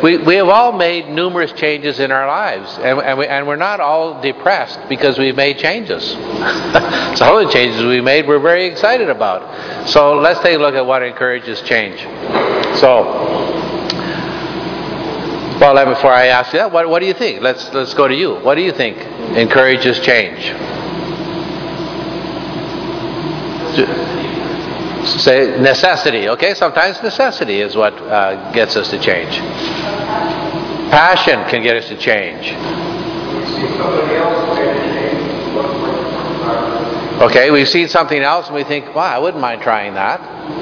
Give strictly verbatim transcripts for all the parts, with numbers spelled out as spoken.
we, we have all made numerous changes in our lives, and, and, we, and we're not all depressed because we've made changes. Some of the changes we made we're very excited about. So let's take a look at what encourages change. So, well, before I ask you that, what, what do you think? Let's let's go to you. What do you think encourages change? Say necessity. Okay, sometimes necessity is what uh, gets us to change. Passion can get us to change. Okay, we've seen something else and we think, wow, I wouldn't mind trying that.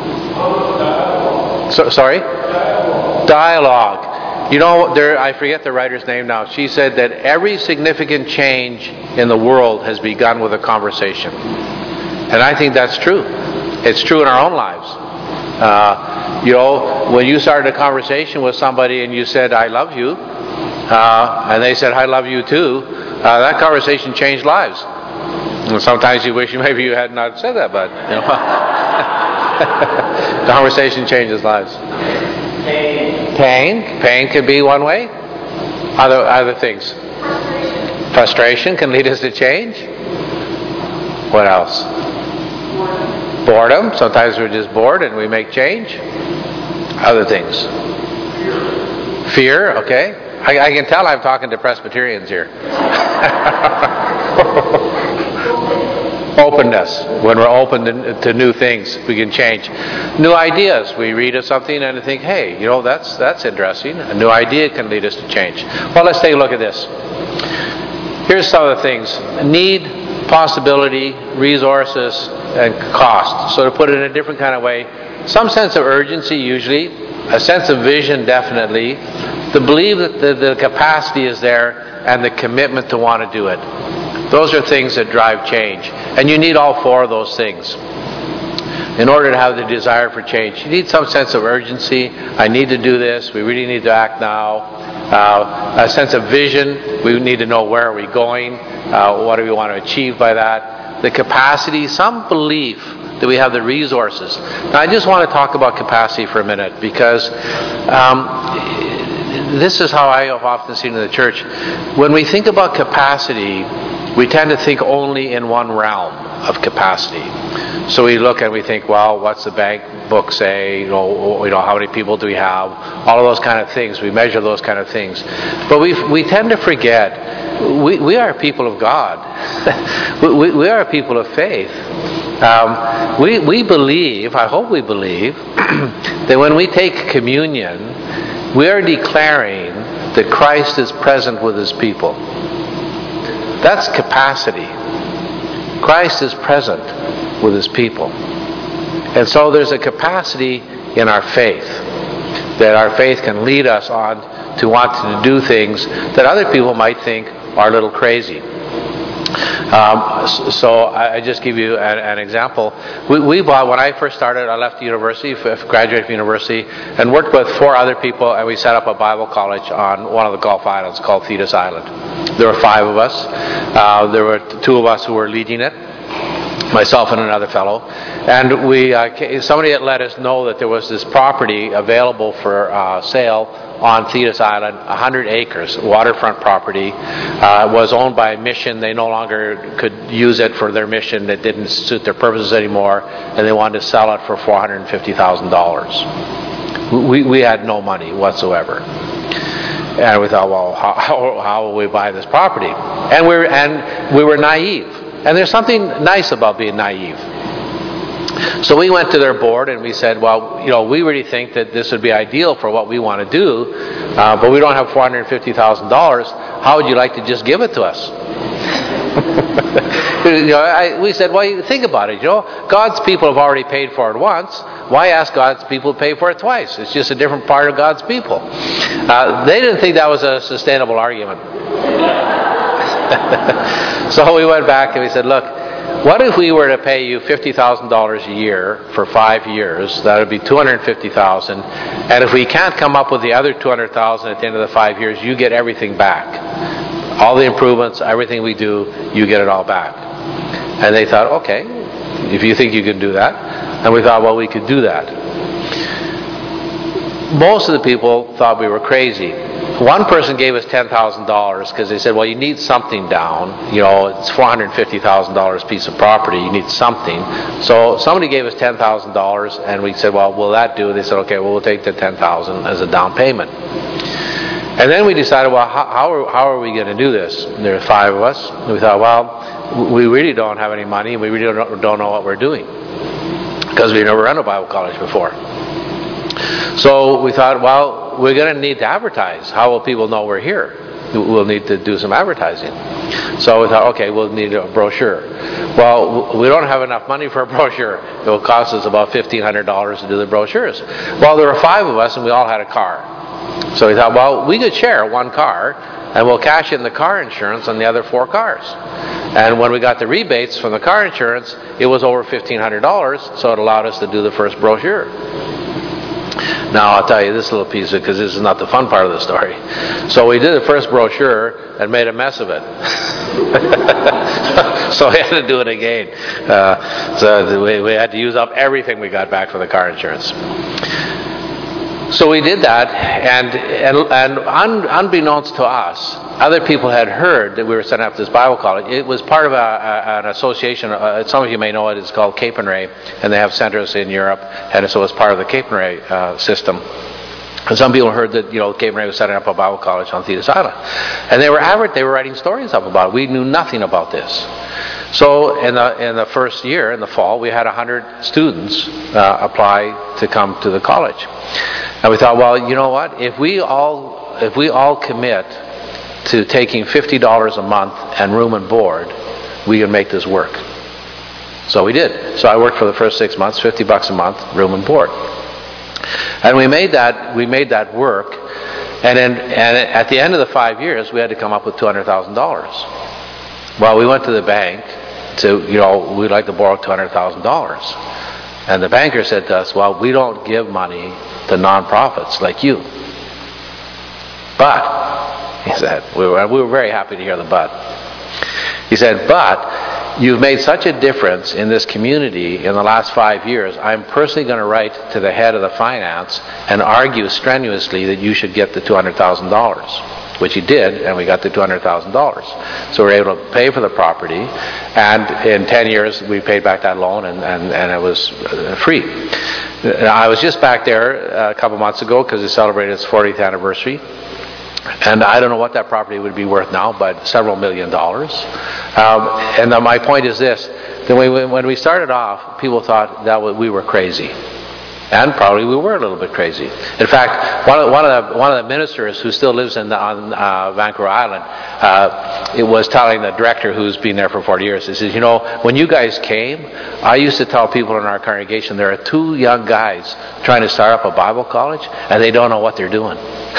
So, sorry? Dialogue. You know, there, I forget the writer's name now. She said that every significant change in the world has begun with a conversation. And I think that's true. It's true in our own lives. Uh, you know, when you started a conversation with somebody and you said, I love you, uh, and they said, I love you too, uh, that conversation changed lives. And sometimes you wish maybe you had not said that, but, you know. Conversation changes lives. Pain. Pain. Pain can be one way. Other other things. Frustration. Frustration can lead us to change. What else? Boredom. Boredom. Sometimes we're just bored and we make change. Other things. Fear. Fear. Okay. I, I can tell I'm talking to Presbyterians here. Openness. When we're open to, to new things, we can change. New ideas. We read of something and think, hey, you know, that's that's interesting. A new idea can lead us to change. Well, let's take a look at this. Here's some of the things. Need, possibility, resources, and cost. So to put it in a different kind of way, some sense of urgency usually, a sense of vision definitely, the belief that the, the capacity is there, and the commitment to want to do it. Those are things that drive change. And you need all four of those things in order to have the desire for change. You need some sense of urgency. I need to do this. We really need to act now. Uh, a sense of vision. We need to know where are we going. Uh, what do we want to achieve by that. The capacity, some belief that we have the resources. Now, I just want to talk about capacity for a minute because um, this is how I have often seen in the church. When we think about capacity, we tend to think only in one realm of capacity. So we look and we think, well, what's the bank book say? You know, you know, how many people do we have? All of those kind of things. We measure those kind of things. But we we tend to forget, we, we are people of God. we, we are people of faith. Um, we, we believe, I hope we believe, that when we take communion, we are declaring that Christ is present with His people. That's capacity. Christ is present with His people. And so there's a capacity in our faith, that our faith can lead us on to want to do things that other people might think are a little crazy. Um, so I just give you an, an example. We, we bought, when I first started, I left the university, graduated from university, and worked with four other people, and we set up a Bible college on one of the Gulf Islands called Thetis Island. There were five of us. Uh, there were two of us who were leading it, myself and another fellow. And we, uh, somebody had let us know that there was this property available for uh, sale on Thetis Island, one hundred acres, waterfront property. Uh, was owned by a mission. They no longer could use it for their mission. It didn't suit their purposes anymore, and they wanted to sell it for four hundred fifty thousand dollars. We, we had no money whatsoever. And we thought, well, how, how, how will we buy this property? And we were, and we were naive. And there's something nice about being naive. So we went to their board and we said, well, you know, we really think that this would be ideal for what we want to do, uh, but we don't have four hundred fifty thousand dollars. How would you like to just give it to us? you know, I, we said, well, think about it. You know, God's people have already paid for it once. Why ask God's people to pay for it twice? It's just a different part of God's people. Uh, they didn't think that was a sustainable argument. So we went back and we said, look, what if we were to pay you fifty thousand dollars a year for five years? That would be two hundred fifty thousand dollars. And if we can't come up with the other two hundred thousand dollars at the end of the five years, you get everything back. All the improvements, everything we do, you get it all back. And they thought, okay, if you think you can do that. And we thought, well, we could do that. most of the people thought we were crazy. One person gave us ten thousand dollars because they said, well, you need something down. You know, it's four hundred fifty thousand dollars piece of property. You need something. So somebody gave us ten thousand dollars, and we said, well, will that do? They said, okay, well, we'll take the ten thousand dollars as a down payment. And then we decided, well, how, how, are, how are we going to do this? And there were five of us. And we thought, well, we really don't have any money, and we really don't, don't know what we're doing because we've never run a Bible college before. So we thought, well, we're going to need to advertise. How will people know we're here? We'll need to do some advertising. So we thought, okay, we'll need a brochure. Well, we don't have enough money for a brochure. It will cost us about fifteen hundred dollars to do the brochures. Well, there were five of us, and we all had a car. So we thought, well, we could share one car, and we'll cash in the car insurance on the other four cars. And when we got the rebates from the car insurance, it was over fifteen hundred dollars, so it allowed us to do the first brochure. Now, I'll tell you this little piece, because this is not the fun part of the story. So we did the first brochure and made a mess of it. So we had to do it again. Uh, so we, we had to use up everything we got back from the car insurance. So we did that, and and, and un, unbeknownst to us, other people had heard that we were setting up this Bible college. It was part of a, a, an association. Uh, some of you may know it. It's called Cape and Ray, and they have centers in Europe, and so it's part of the Cape and Ray uh, system. And some people heard that, you know, Cape and Ray was setting up a Bible college on Thetis Island, and they were average, they were writing stories up about it. We knew nothing about this. So in the in the first year, in the fall, we had a hundred students uh, apply to come to the college. And we thought, well, you know what? If we all if we all commit to taking fifty dollars a month and room and board, we can make this work. So we did. So I worked for the first six months, fifty bucks a month, room and board. And we made that we made that work. And then and at the end of the five years, we had to come up with two hundred thousand dollars. Well, we went to the bank to, you know, we'd like to borrow two hundred thousand dollars. And the banker said to us, well, we don't give money to nonprofits like you. But, he said, we were, we were very happy to hear the but. He said, but you've made such a difference in this community in the last five years, I'm personally going to write to the head of the finance and argue strenuously that you should get the two hundred thousand dollars. Which he did, and we got the two hundred thousand dollars. So we were able to pay for the property, and in ten years we paid back that loan, and, and, and it was free. I was just back there a couple months ago because it celebrated its fortieth anniversary. And I don't know what that property would be worth now, but several million dollars. Um, and the, my point is this, that we, when we started off, people thought that we were crazy. And probably we were a little bit crazy. In fact, one of, one of the one of the ministers who still lives in the, on uh, Vancouver Island, uh, it was telling the director who's been there for forty years. He says, you know, when you guys came, I used to tell people in our congregation there are two young guys trying to start up a Bible college, and they don't know what they're doing.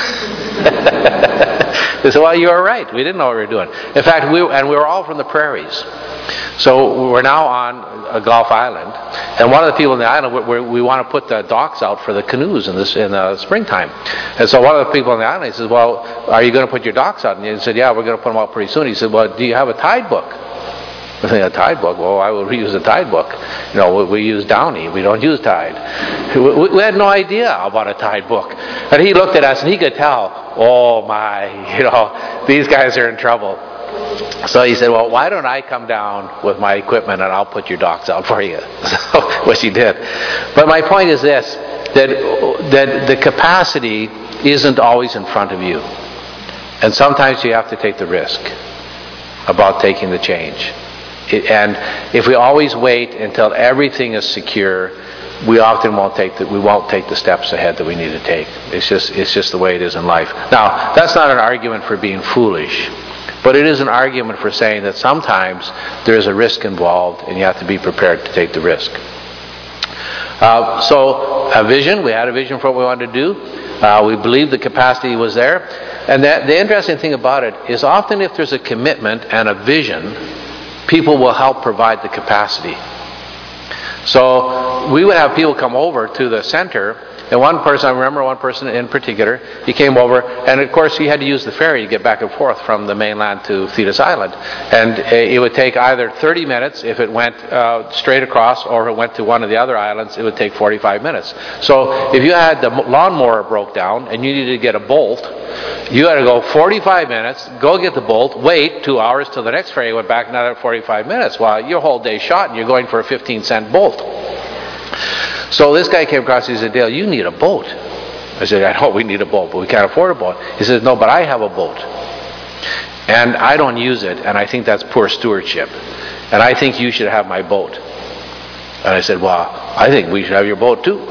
They said, well, you were right. We didn't know what we were doing. In fact, we and we were all from the prairies. So we're now on a Gulf Island, and one of the people in the island, we, we want to put the docks out for the canoes in this in the springtime. And so one of the people in the island, he says, well, are you going to put your docks out? And he said, yeah, we're going to put them out pretty soon. He said, well, do you have a tide book? I think a tide book. Well, why would we use a tide book? You know, we, we use Downy. We don't use Tide. We, we had no idea about a tide book. And he looked at us, and he could tell, oh my, you know, these guys are in trouble. So he said, well, why don't I come down with my equipment and I'll put your docks out for you. So, which he did. But my point is this, that, that the capacity isn't always in front of you. And sometimes you have to take the risk about taking the change. It, and if we always wait until everything is secure, we often won't take the, we won't take the steps ahead that we need to take. It's just, it's just the way it is in life. Now, that's not an argument for being foolish. But it is an argument for saying that sometimes there is a risk involved and you have to be prepared to take the risk. Uh, so, a vision, we had a vision for what we wanted to do. Uh, we believed the capacity was there. And that, the interesting thing about it is often if there's a commitment and a vision, people will help provide the capacity. So, we would have people come over to the center And one person, I remember one person in particular, he came over, and of course he had to use the ferry to get back and forth from the mainland to Thetis Island. And it would take either thirty minutes if it went uh, straight across, or if it went to one of the other islands, it would take forty-five minutes. So if you had the lawnmower broke down and you needed to get a bolt, you had to go forty-five minutes, go get the bolt, wait two hours till the next ferry went back another forty-five minutes. Well, your whole day's shot and you're going for a fifteen cent bolt. So this guy came across, he said, Dale, you need a boat. I said, I know we need a boat, but we can't afford a boat. He says, no, but I have a boat. And I don't use it, and I think that's poor stewardship. And I think you should have my boat. And I said, well, I think we should have your boat too.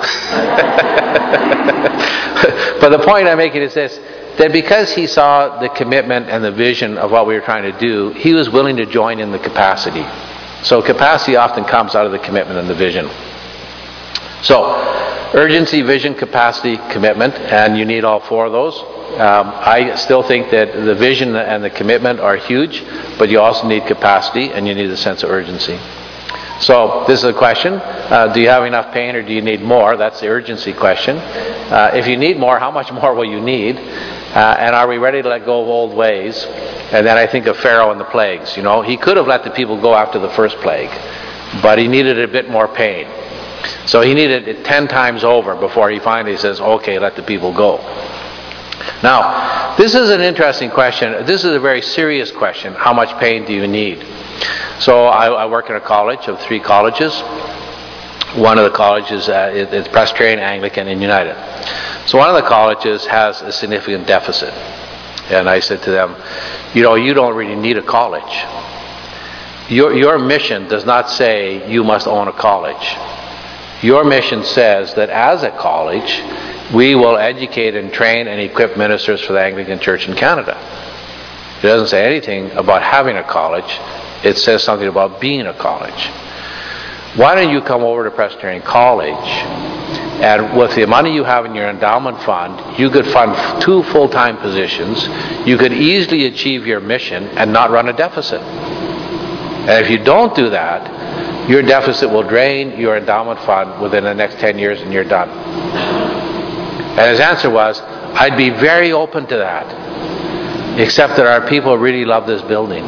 But the point I'm making is this, that because he saw the commitment and the vision of what we were trying to do, he was willing to join in the capacity. So capacity often comes out of the commitment and the vision. So, urgency, vision, capacity, commitment, and you need all four of those. Um, I still think that the vision and the commitment are huge, but you also need capacity and you need a sense of urgency. So, this is a question. Uh, do you have enough pain or do you need more? That's the urgency question. Uh, if you need more, how much more will you need? Uh, and are we ready to let go of old ways? And then I think of Pharaoh and the plagues. You know, he could have let the people go after the first plague, but he needed a bit more pain. So he needed it ten times over before he finally says, okay, let the people go. Now, this is an interesting question. This is a very serious question. How much pain do you need? So I, I work in a college of three colleges. One of the colleges uh, is, is Presbyterian, Anglican, and United. So one of the colleges has a significant deficit. And I said to them, you know, you don't really need a college. Your, your mission does not say you must own a college. Your mission says that as a college, we will educate and train and equip ministers for the Anglican Church in Canada. It doesn't say anything about having a college. It says something about being a college. Why don't you come over to Presbyterian College, and with the money you have in your endowment fund, you could fund two full-time positions. You could easily achieve your mission and not run a deficit. And if you don't do that, your deficit will drain your endowment fund within the next ten years and you're done. And his answer was, I'd be very open to that, except that our people really love this building.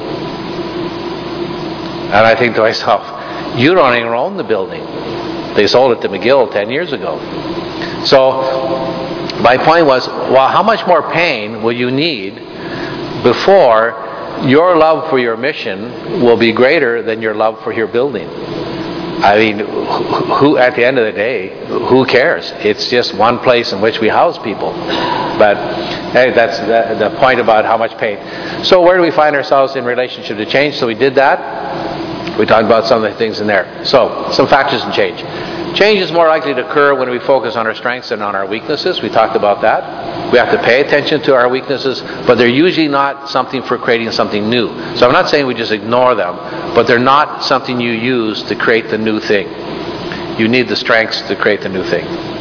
And I think to myself, you don't even own the building. They sold it to McGill ten years ago. So my point was, well, how much more pain will you need before your love for your mission will be greater than your love for your building? I mean, who at the end of the day, who cares? It's just one place in which we house people. But hey, that's the, the point about how much pain. So where do we find ourselves in relationship to change? So we did that. We talked about some of the things in there. So, some factors in change. Change is more likely to occur when we focus on our strengths than on our weaknesses. We talked about that. We have to pay attention to our weaknesses, but they're usually not something for creating something new. So I'm not saying we just ignore them, but they're not something you use to create the new thing. You need the strengths to create the new thing.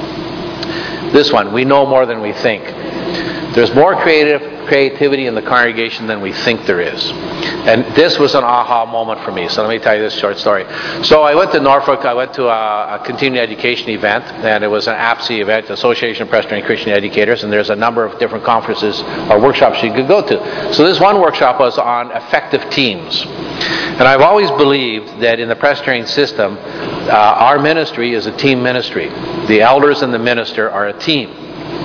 This one, we know more than we think. There's more creative creativity in the congregation than we think there is. And this was an aha moment for me. So let me tell you this short story. So I went to Norfolk. I went to a, a continuing education event, and it was an A P S E event, Association of Presbyterian Christian Educators, and there's a number of different conferences or workshops you could go to. So this one workshop was on effective teams. And I've always believed that in the Presbyterian system, uh, our ministry is a team ministry. The elders and the minister are a team.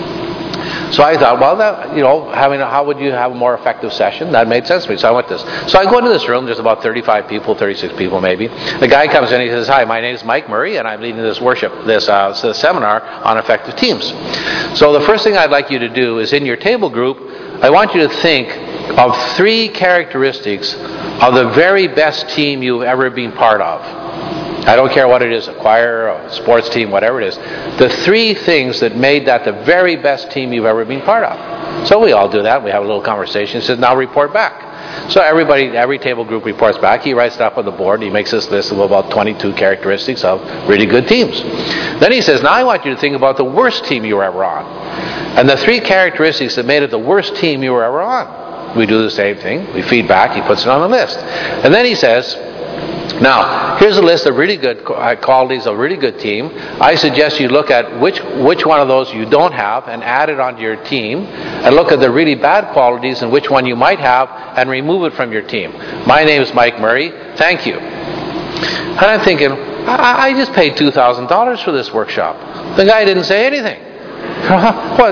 So I thought, well, that, you know, having a, how would you have a more effective session? That made sense to me. So I went this. So I go into this room. There's about thirty-five people, thirty-six people maybe. The guy comes in. He says, "Hi, my name is Mike Murray, and I'm leading this worship, this uh, seminar on effective teams." So the first thing I'd like you to do is in your table group, I want you to think of three characteristics of the very best team you've ever been part of. I don't care what it is, a choir, a sports team, whatever it is. The three things that made that the very best team you've ever been part of. So we all do that. We have a little conversation. He says, now report back. So everybody, every table group reports back. He writes it up on the board. He makes this list of about twenty-two characteristics of really good teams. Then he says, now I want you to think about the worst team you were ever on. And the three characteristics that made it the worst team you were ever on. We do the same thing. We feed back. He puts it on the list. And then he says, Now, here's a list of really good qualities of a really good team. I suggest you look at which which one of those you don't have and add it onto your team, and look at the really bad qualities and which one you might have and remove it from your team. My name is Mike Murray. Thank you. And I'm thinking, I, I just paid two thousand dollars for this workshop. The guy didn't say anything. What?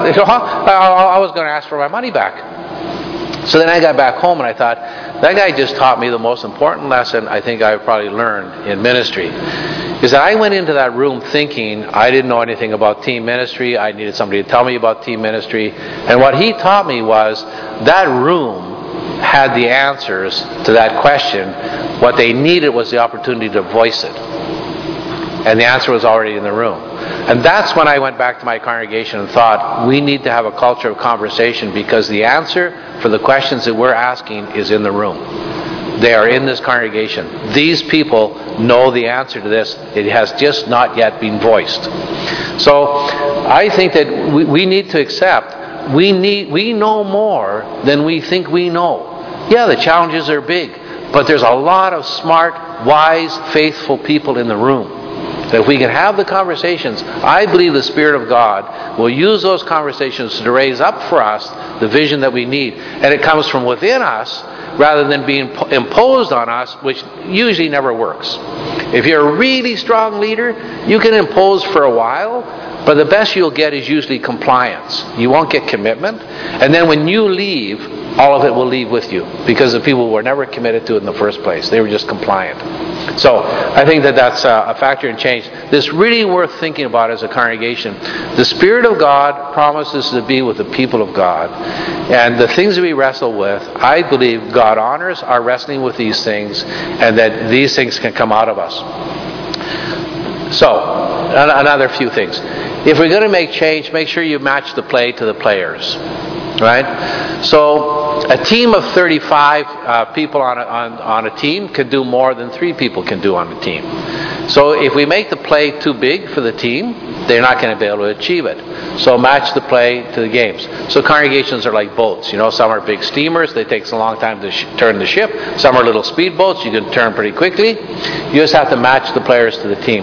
I was going to ask for my money back. So then I got back home and I thought, that guy just taught me the most important lesson I think I've probably learned in ministry. Is that I went into that room thinking I didn't know anything about team ministry. I needed somebody to tell me about team ministry. And what he taught me was that room had the answers to that question. What they needed was the opportunity to voice it. And the answer was already in the room. And that's when I went back to my congregation and thought, we need to have a culture of conversation, because the answer for the questions that we're asking is in the room. They are in this congregation. These people know the answer to this. It has just not yet been voiced. So I think that we, we need to accept, we need we know more than we think we know. Yeah, the challenges are big, but there's a lot of smart, wise, faithful people in the room. That if we can have the conversations, I believe the Spirit of God will use those conversations to raise up for us the vision that we need. And it comes from within us rather than being imposed on us, which usually never works. If you're a really strong leader, you can impose for a while, but the best you'll get is usually compliance. You won't get commitment. And then when you leave, all of it will leave with you, because the people were never committed to it in the first place. They were just compliant. So I think that that's a factor in change. This really worth thinking about as a congregation. The Spirit of God promises to be with the people of God. And the things that we wrestle with, I believe God honors our wrestling with these things, and that these things can come out of us. So, another few things. If we're going to make change, make sure you match the play to the players. Right? So a team of thirty-five uh, people on a, on, on a team can do more than three people can do on a team. So if we make the play too big for the team, they're not going to be able to achieve it. So match the play to the games. So congregations are like boats. You know, some are big steamers. They take a long time to sh- turn the ship. Some are little speedboats. You can turn pretty quickly. You just have to match the players to the team,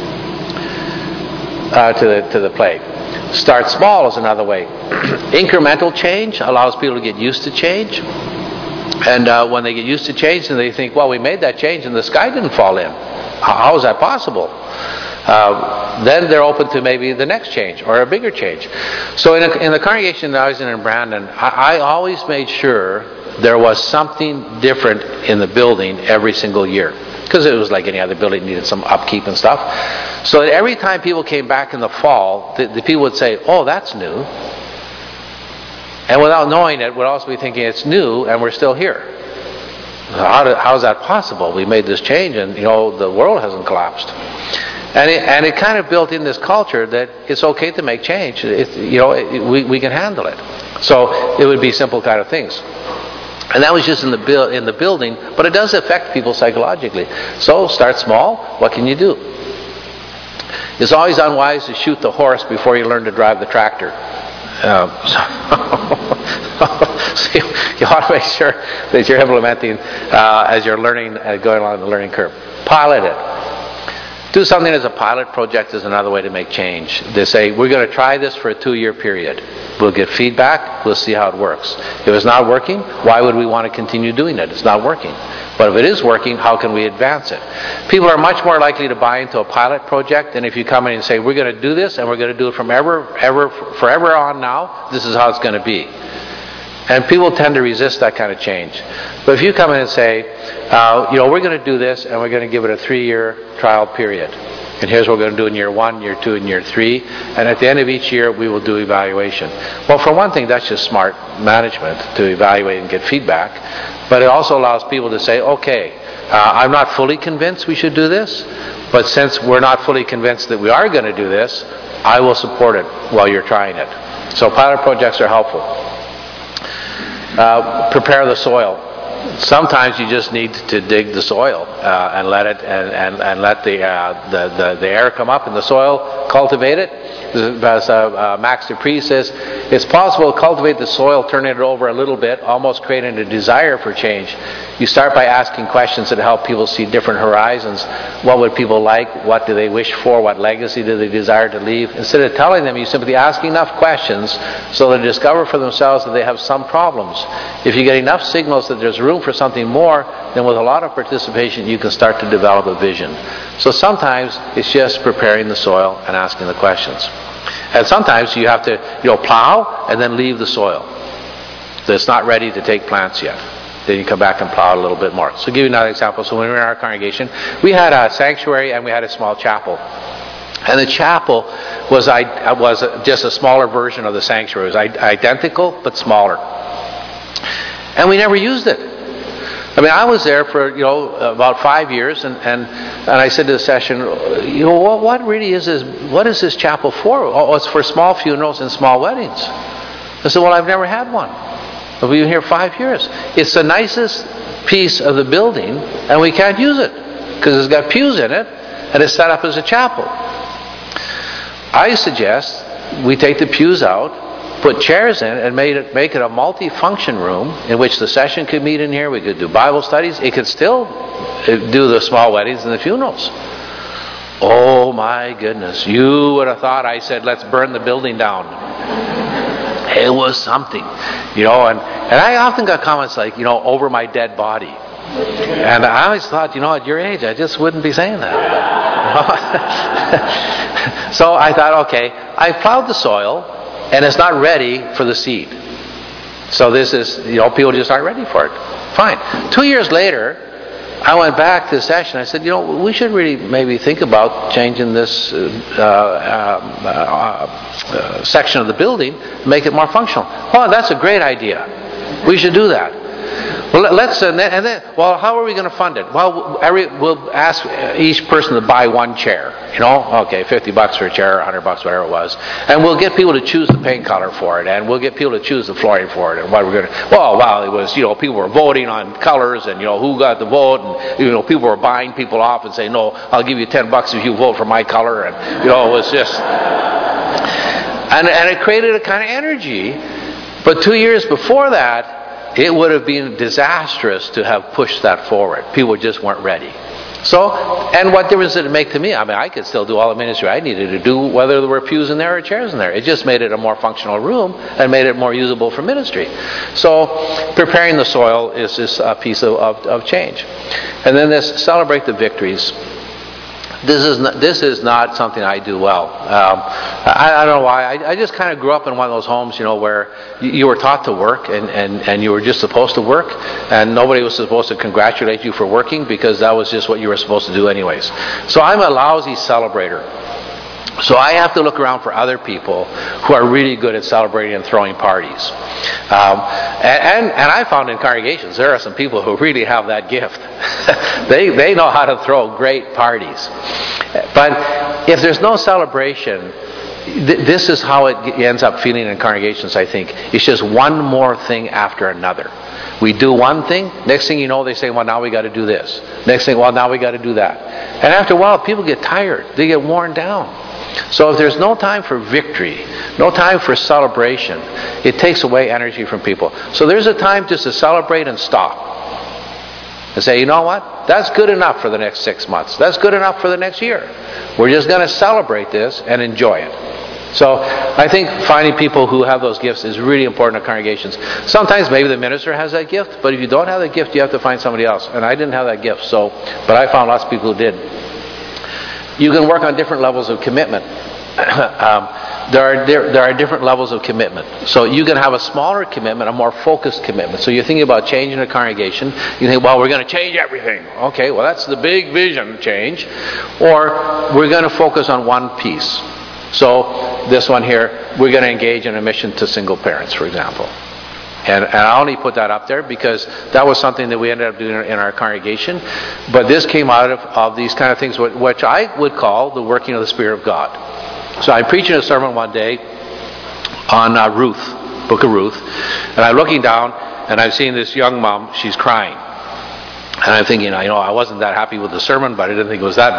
uh, to the to the play. Start small is another way. Incremental change allows people to get used to change. And uh, when they get used to change, and they think, well, we made that change and the sky didn't fall in. How is that possible? Uh, then they're open to maybe the next change or a bigger change. So in, a, in the congregation that I was in in Brandon, I, I always made sure there was something different in the building every single year. Because it was like any other building, needed some upkeep and stuff. So that every time people came back in the fall, the, the people would say, oh, that's new. And without knowing it, would also be thinking it's new and we're still here. How, do, how is that possible? We made this change and, you know, the world hasn't collapsed. And it, and it kind of built in this culture that it's okay to make change. It, you know, it, we, we can handle it. So it would be simple kind of things. And that was just in the bu- in the building, but it does affect people psychologically. So start small. What can you do? It's always unwise to shoot the horse before you learn to drive the tractor. Um, so, so you, you ought to make sure that you're implementing uh, as you're learning, uh, going along the learning curve. Pilot it. Do something as a pilot project is another way to make change. They say, we're going to try this for a two-year period. We'll get feedback. We'll see how it works. If it's not working, why would we want to continue doing it? It's not working. But if it is working, how can we advance it? People are much more likely to buy into a pilot project than if you come in and say, we're going to do this and we're going to do it from ever, ever, forever on now. This is how it's going to be. And people tend to resist that kind of change. But if you come in and say, uh, you know, we're going to do this and we're going to give it a three-year trial period. And here's what we're going to do in year one, year two, and year three. And at the end of each year, we will do evaluation. Well, for one thing, that's just smart management to evaluate and get feedback. But it also allows people to say, okay, uh, I'm not fully convinced we should do this. But since we're not fully convinced that we are going to do this, I will support it while you're trying it. So pilot projects are helpful. Uh, prepare the soil. sometimes you just need to dig the soil uh, and let it and, and, and let the, uh, the, the the air come up in the soil, cultivate it. As uh, uh, Max Dupree says, it's possible to cultivate the soil, turning it over a little bit, almost creating a desire for change. You start by asking questions that help people see different horizons. What would people like? What do they wish for? What legacy do they desire to leave? Instead of telling them, you simply ask enough questions so they discover for themselves that they have some problems. If you get enough signals that there's room for something more, then with a lot of participation you can start to develop a vision. So sometimes it's just preparing the soil and asking the questions. And sometimes you have to, you know, plow and then leave the soil. That's not ready to take plants yet. Then you come back and plow a little bit more. So I'll give you another example. So when we were in our congregation, we had a sanctuary and we had a small chapel. And the chapel was was just a smaller version of the sanctuary. It was identical but smaller. And we never used it. I mean, I was there for, you know, about five years, and, and, and I said to the session, you know, what, what really is this, what is this chapel for? Oh, it's for small funerals and small weddings. I said, well, I've never had one. We've been here five years. It's the nicest piece of the building, and we can't use it, because it's got pews in it, and it's set up as a chapel. I suggest we take the pews out, put chairs in, and made it, make it a multi-function room in which the session could meet in here. We could do Bible studies. It could still do the small weddings and the funerals. Oh my goodness. You would have thought I said, let's burn the building down. It was something. You know, and, and I often got comments like, you know, over my dead body. And I always thought, you know, at your age, I just wouldn't be saying that. So I thought, okay, I plowed the soil, and it's not ready for the seed. So this is, you know, people just aren't ready for it. Fine. Two years later, I went back to the session. I said, you know, we should really maybe think about changing this uh, uh, uh, uh, section of the building, make it more functional. Oh, that's a great idea. We should do that. Well, let's, uh, and then, well, how are we going to fund it? Well, every, we'll ask each person to buy one chair. You know, okay, fifty bucks for a chair, one hundred bucks, whatever it was. And we'll get people to choose the paint color for it, and we'll get people to choose the flooring for it, and what we're going to, well, well, it was, you know, people were voting on colors, and, you know, who got the vote, and, you know, people were buying people off and saying, no, I'll give you ten bucks if you vote for my color, and, you know, it was just, and, and it created a kind of energy. But two years before that, it would have been disastrous to have pushed that forward. People just weren't ready. So, and what difference did it make to me? I mean, I could still do all the ministry I needed to do, whether there were pews in there or chairs in there. It just made it a more functional room and made it more usable for ministry. So, preparing the soil is just a piece of, of, of change. And then this celebrate the victories. This is not, this is not something I do well. Um, I, I don't know why. I, I just kind of grew up in one of those homes, you know, where you, you were taught to work, and, and, and you were just supposed to work, and nobody was supposed to congratulate you for working, because that was just what you were supposed to do anyways. So I'm a lousy celebrator. So I have to look around for other people who are really good at celebrating and throwing parties. Um, and, and, and I found in congregations there are some people who really have that gift. they, they know how to throw great parties. But if there's no celebration, th- this is how it ends up feeling in congregations, I think. It's just one more thing after another. We do one thing, next thing you know, they say, well, now we got to do this. Next thing, well, now we got to do that. And after a while, people get tired. They get worn down. So if there's no time for victory, no time for celebration, it takes away energy from people. So there's a time just to celebrate and stop. And say, you know what? That's good enough for the next six months. That's good enough for the next year. We're just going to celebrate this and enjoy it. So I think finding people who have those gifts is really important in congregations. Sometimes maybe the minister has that gift, but if you don't have that gift, you have to find somebody else. And I didn't have that gift, so but I found lots of people who did. You can work on different levels of commitment. um, there are there, there are different levels of commitment. So you can have a smaller commitment, a more focused commitment. So you're thinking about changing a congregation. You think, well, we're going to change everything. Okay, well, that's the big vision change. Or we're going to focus on one piece. So this one here, we're going to engage in a mission to single parents, for example. And, and I only put that up there because that was something that we ended up doing in our congregation. But this came out of, of these kind of things, which I would call the working of the Spirit of God. So I'm preaching a sermon one day on uh, Ruth, Book of Ruth, and I'm looking down, and I've seen this young mom, she's crying. And I'm thinking, I know I wasn't that happy with the sermon, but I didn't think it was that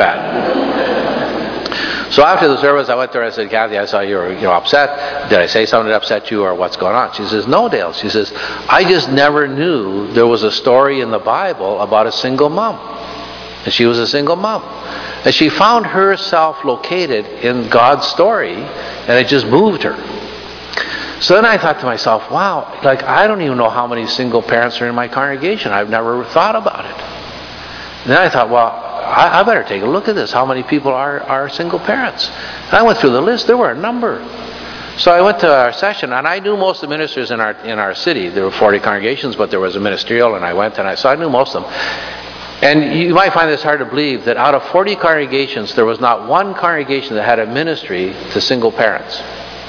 bad. So after the service, I went to her, I said, Kathy, I saw you were you know, upset. Did I say something that upset you, or what's going on? She says, no, Dale. She says, I just never knew there was a story in the Bible about a single mom. And she was a single mom. And she found herself located in God's story, and it just moved her. So then I thought to myself, wow, like I don't even know how many single parents are in my congregation. I've never thought about it. And then I thought, well, I, I better take a look at this. How many people are, are single parents? And I went through the list. There were a number. So I went to our session, and I knew most of the ministers in our in our city. There were forty congregations, but there was a ministerial, and I went, and I so I knew most of them. And you might find this hard to believe that out of forty congregations, there was not one congregation that had a ministry to single parents.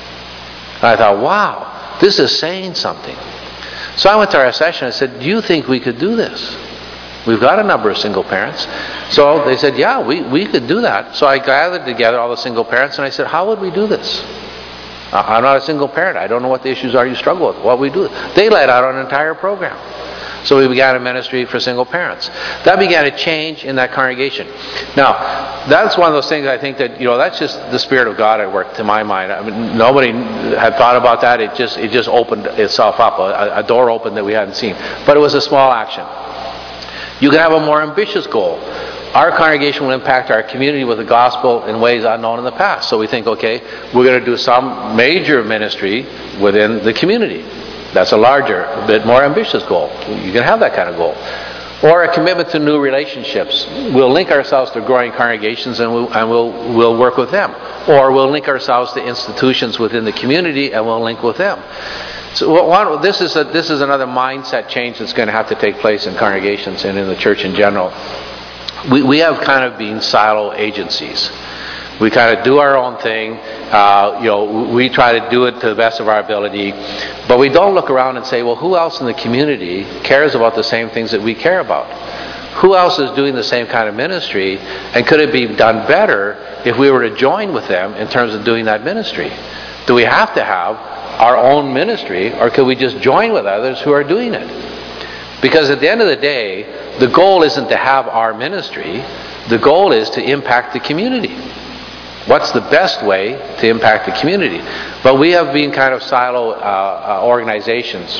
And I thought, wow, this is saying something. So I went to our session and said, do you think we could do this? We've got a number of single parents. So they said, yeah, we, we could do that. So I gathered together all the single parents and I said, how would we do this? I'm not a single parent. I don't know what the issues are you struggle with. What we do. They laid out an entire program. So we began a ministry for single parents. That began a change in that congregation. Now, that's one of those things I think that, you know, that's just the Spirit of God at work to my mind. I mean, nobody had thought about that. It just it just opened itself up, a, a door opened that we hadn't seen. But it was a small action. You can have a more ambitious goal. Our congregation will impact our community with the gospel in ways unknown in the past. So we think, okay, we're going to do some major ministry within the community. That's a larger, a bit more ambitious goal. You can have that kind of goal. Or a commitment to new relationships. We'll link ourselves to growing congregations and, we'll, and we'll, we'll work with them. Or we'll link ourselves to institutions within the community and we'll link with them. So one, this is a, this is another mindset change that's going to have to take place in congregations and in the church in general. We, we have kind of been silo agencies. We kind of do our own thing. Uh, you know, we try to do it to the best of our ability, but we don't look around and say, well, who else in the community cares about the same things that we care about? Who else is doing the same kind of ministry, and could it be done better if we were to join with them in terms of doing that ministry? Do we have to have our own ministry, or could we just join with others who are doing it? Because at the end of the day, the goal isn't to have our ministry. The goal is to impact the community. What's the best way to impact the community? But we have been kind of silo uh, uh, organizations,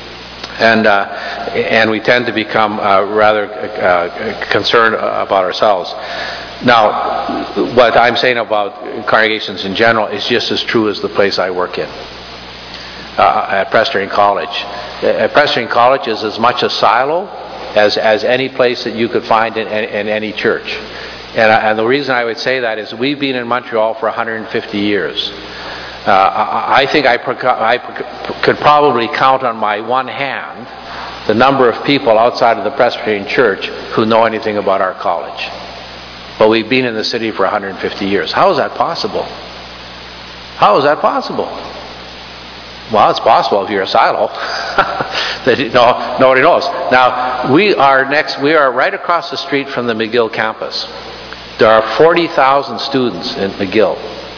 and uh, and we tend to become uh, rather uh, concerned about ourselves. Now, what I'm saying about congregations in general is just as true as the place I work in, uh, at Presbyterian College. At Presbyterian College is as much a silo as as any place that you could find in, in, in any church. And, I, and the reason I would say that is we've been in Montreal for one hundred fifty years. Uh, I, I think I, pro- I pro- could probably count on my one hand the number of people outside of the Presbyterian Church who know anything about our college. But we've been in the city for one hundred fifty years. How is that possible? How is that possible? Well, it's possible if you're a silo. that no, nobody knows. Now, we are next. We are right across the street from the McGill campus. There are forty thousand students in McGill.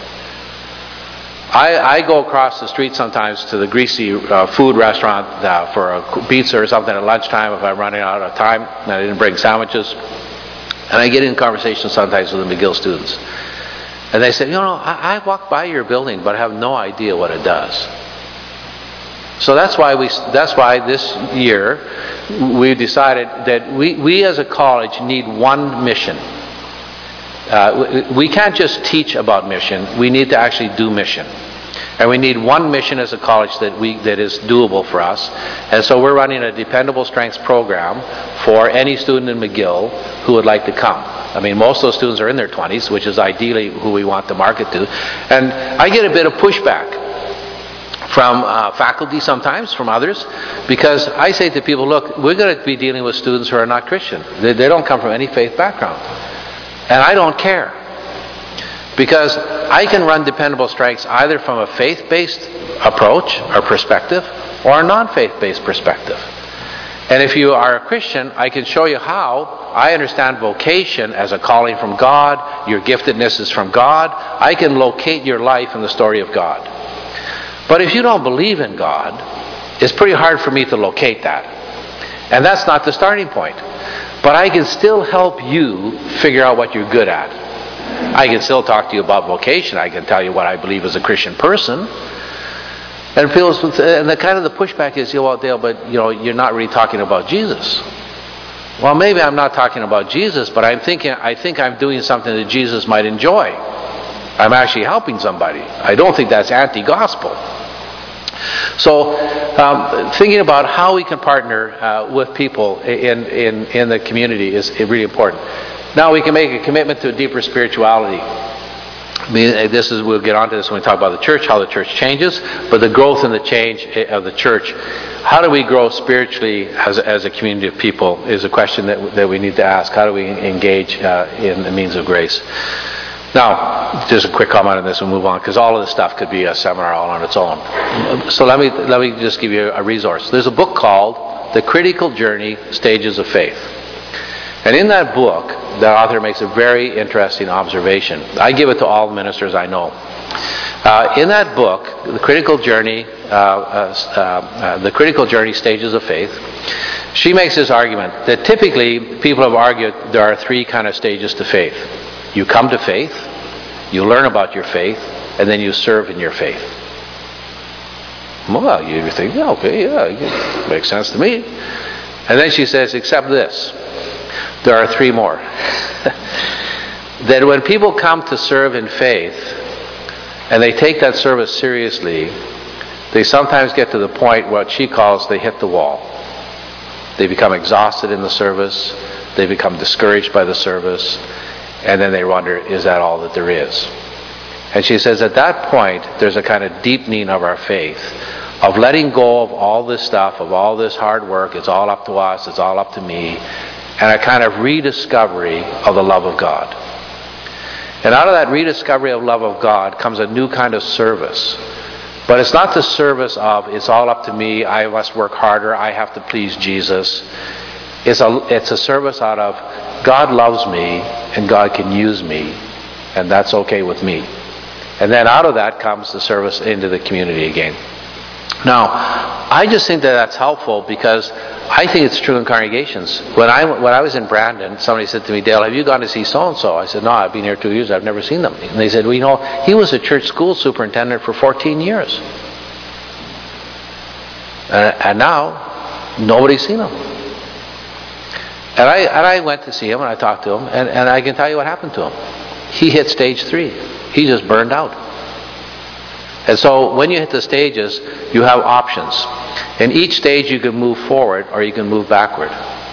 I, I go across the street sometimes to the greasy uh, food restaurant uh, for a pizza or something at lunchtime if I'm running out of time and I didn't bring sandwiches. And I get in conversation sometimes with the McGill students. And they say, you know, I, I walk by your building, but I have no idea what it does. So that's why we. That's why this year we decided that we, we as a college need one mission. Uh, we can't just teach about mission. We need to actually do mission. And we need one mission as a college that we that is doable for us. And so we're running a dependable strengths program for any student in McGill who would like to come. I mean, most of those students are in their twenties, which is ideally who we want to market to. And I get a bit of pushback from uh, faculty sometimes, from others, because I say to people, look, we're going to be dealing with students who are not Christian. They, they don't come from any faith background. And I don't care. Because I can run dependable strengths either from a faith-based approach or perspective or a non-faith-based perspective. And if you are a Christian, I can show you how I understand vocation as a calling from God. Your giftedness is from God. I can locate your life in the story of God. But if you don't believe in God, it's pretty hard for me to locate that. And that's not the starting point. But I can still help you figure out what you're good at. I can still talk to you about vocation. I can tell you what I believe as a Christian person. And people, and the kind of the pushback is, well, Dale, but you know, you're not really talking about Jesus. Well, maybe I'm not talking about Jesus, but I'm thinking, I think I'm doing something that Jesus might enjoy. I'm actually helping somebody. I don't think that's anti-gospel. So, um, thinking about how we can partner uh, with people in, in, in the community is really important. Now, we can make a commitment to a deeper spirituality. I mean, this is, we'll get onto this when we talk about the church, how the church changes, but the growth and the change of the church. How do we grow spiritually as, as a community of people is a question that, that we need to ask. How do we engage uh, in the means of grace? Now, just a quick comment on this and we'll move on, because all of this stuff could be a seminar all on its own. So let me let me just give you a resource. There's a book called The Critical Journey, Stages of Faith. And in that book, the author makes a very interesting observation. I give it to all ministers I know. Uh, in that book, The Critical Journey, uh, uh, uh, The Critical Journey, Stages of Faith, she makes this argument that typically people have argued there are three kind of stages to faith. You come to faith, you learn about your faith, and then you serve in your faith. Well, you think, yeah, okay, yeah, it makes sense to me. And then she says, except this, there are three more. That when people come to serve in faith, and they take that service seriously, they sometimes get to the point what she calls they hit the wall. They become exhausted in the service, they become discouraged by the service, and then they wonder, is that all that there is? And she says at that point, there's a kind of deepening of our faith, of letting go of all this stuff, of all this hard work, it's all up to us, it's all up to me, and a kind of rediscovery of the love of God. And out of that rediscovery of love of God comes a new kind of service. But it's not the service of, it's all up to me, I must work harder, I have to please Jesus. It's a, it's a service out of, God loves me, and God can use me, and that's okay with me. And then out of that comes the service into the community again. Now, I just think that that's helpful because I think it's true in congregations. When I, when I was in Brandon, somebody said to me, Dale, have you gone to see so-and-so? I said, no, I've been here two years, I've never seen them. And they said, well, you know, he was a church school superintendent for fourteen years. And, and now, nobody's seen him. And I, and I went to see him and I talked to him, and, and I can tell you what happened to him. He hit stage three. He just burned out. And so when you hit the stages, you have options. In each stage you can move forward or you can move backward.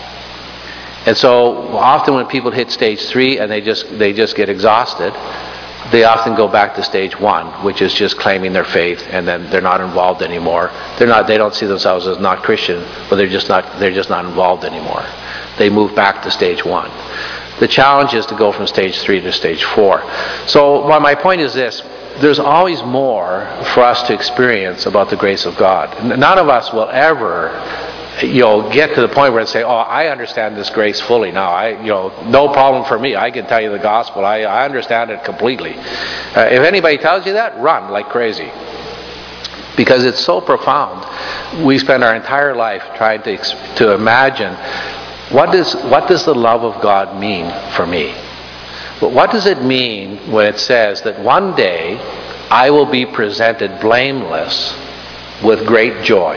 And so often when people hit stage three and they just they just get exhausted, they often go back to stage one, which is just claiming their faith, and then they're not involved anymore. They're not they don't see themselves as not Christian, but they're just not they're just not involved anymore. They move back to stage one. The challenge is to go from stage three to stage four. So well, my point is this. There's always more for us to experience about the grace of God. None of us will ever, you know, get to the point where they say, oh, I understand this grace fully now. I, you know, no problem for me. I can tell you the gospel. I, I understand it completely. Uh, if anybody tells you that, run like crazy. Because it's so profound. We spend our entire life trying to, to imagine what does, what does the love of God mean for me? But what does it mean when it says that one day I will be presented blameless with great joy?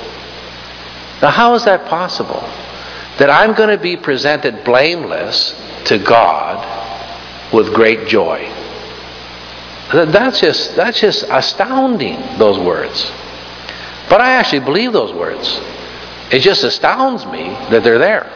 Now, how is that possible? That I'm going to be presented blameless to God with great joy. That's just, that's just astounding, those words. But I actually believe those words. It just astounds me that they're there.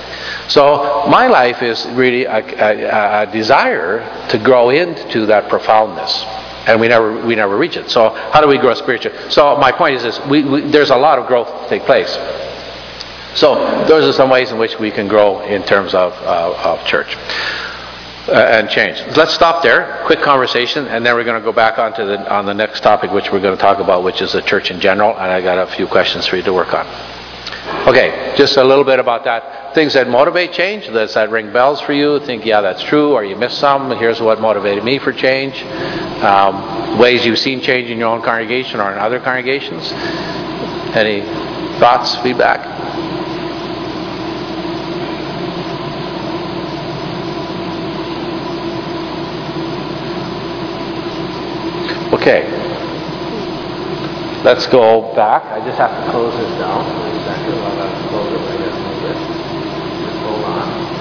So my life is really a, a, a desire to grow into that profoundness, and we never we never reach it. So how do we grow spiritually? So my point is this: we, we, there's a lot of growth to take place. So those are some ways in which we can grow in terms of uh, of church uh, and change. Let's stop there. Quick conversation, and then we're going to go back onto the on the next topic, which we're going to talk about, which is the church in general. And I got a few questions for you to work on. Okay, just a little bit about that. Things that motivate change, does that ring bells for you? Think, yeah, that's true, or you missed some. Here's what motivated me for change. Um, ways you've seen change in your own congregation or in other congregations. Any thoughts, feedback? Okay. Let's go back. I just have to close this down for a second. I'll have to close it like this a little bit. Just hold on.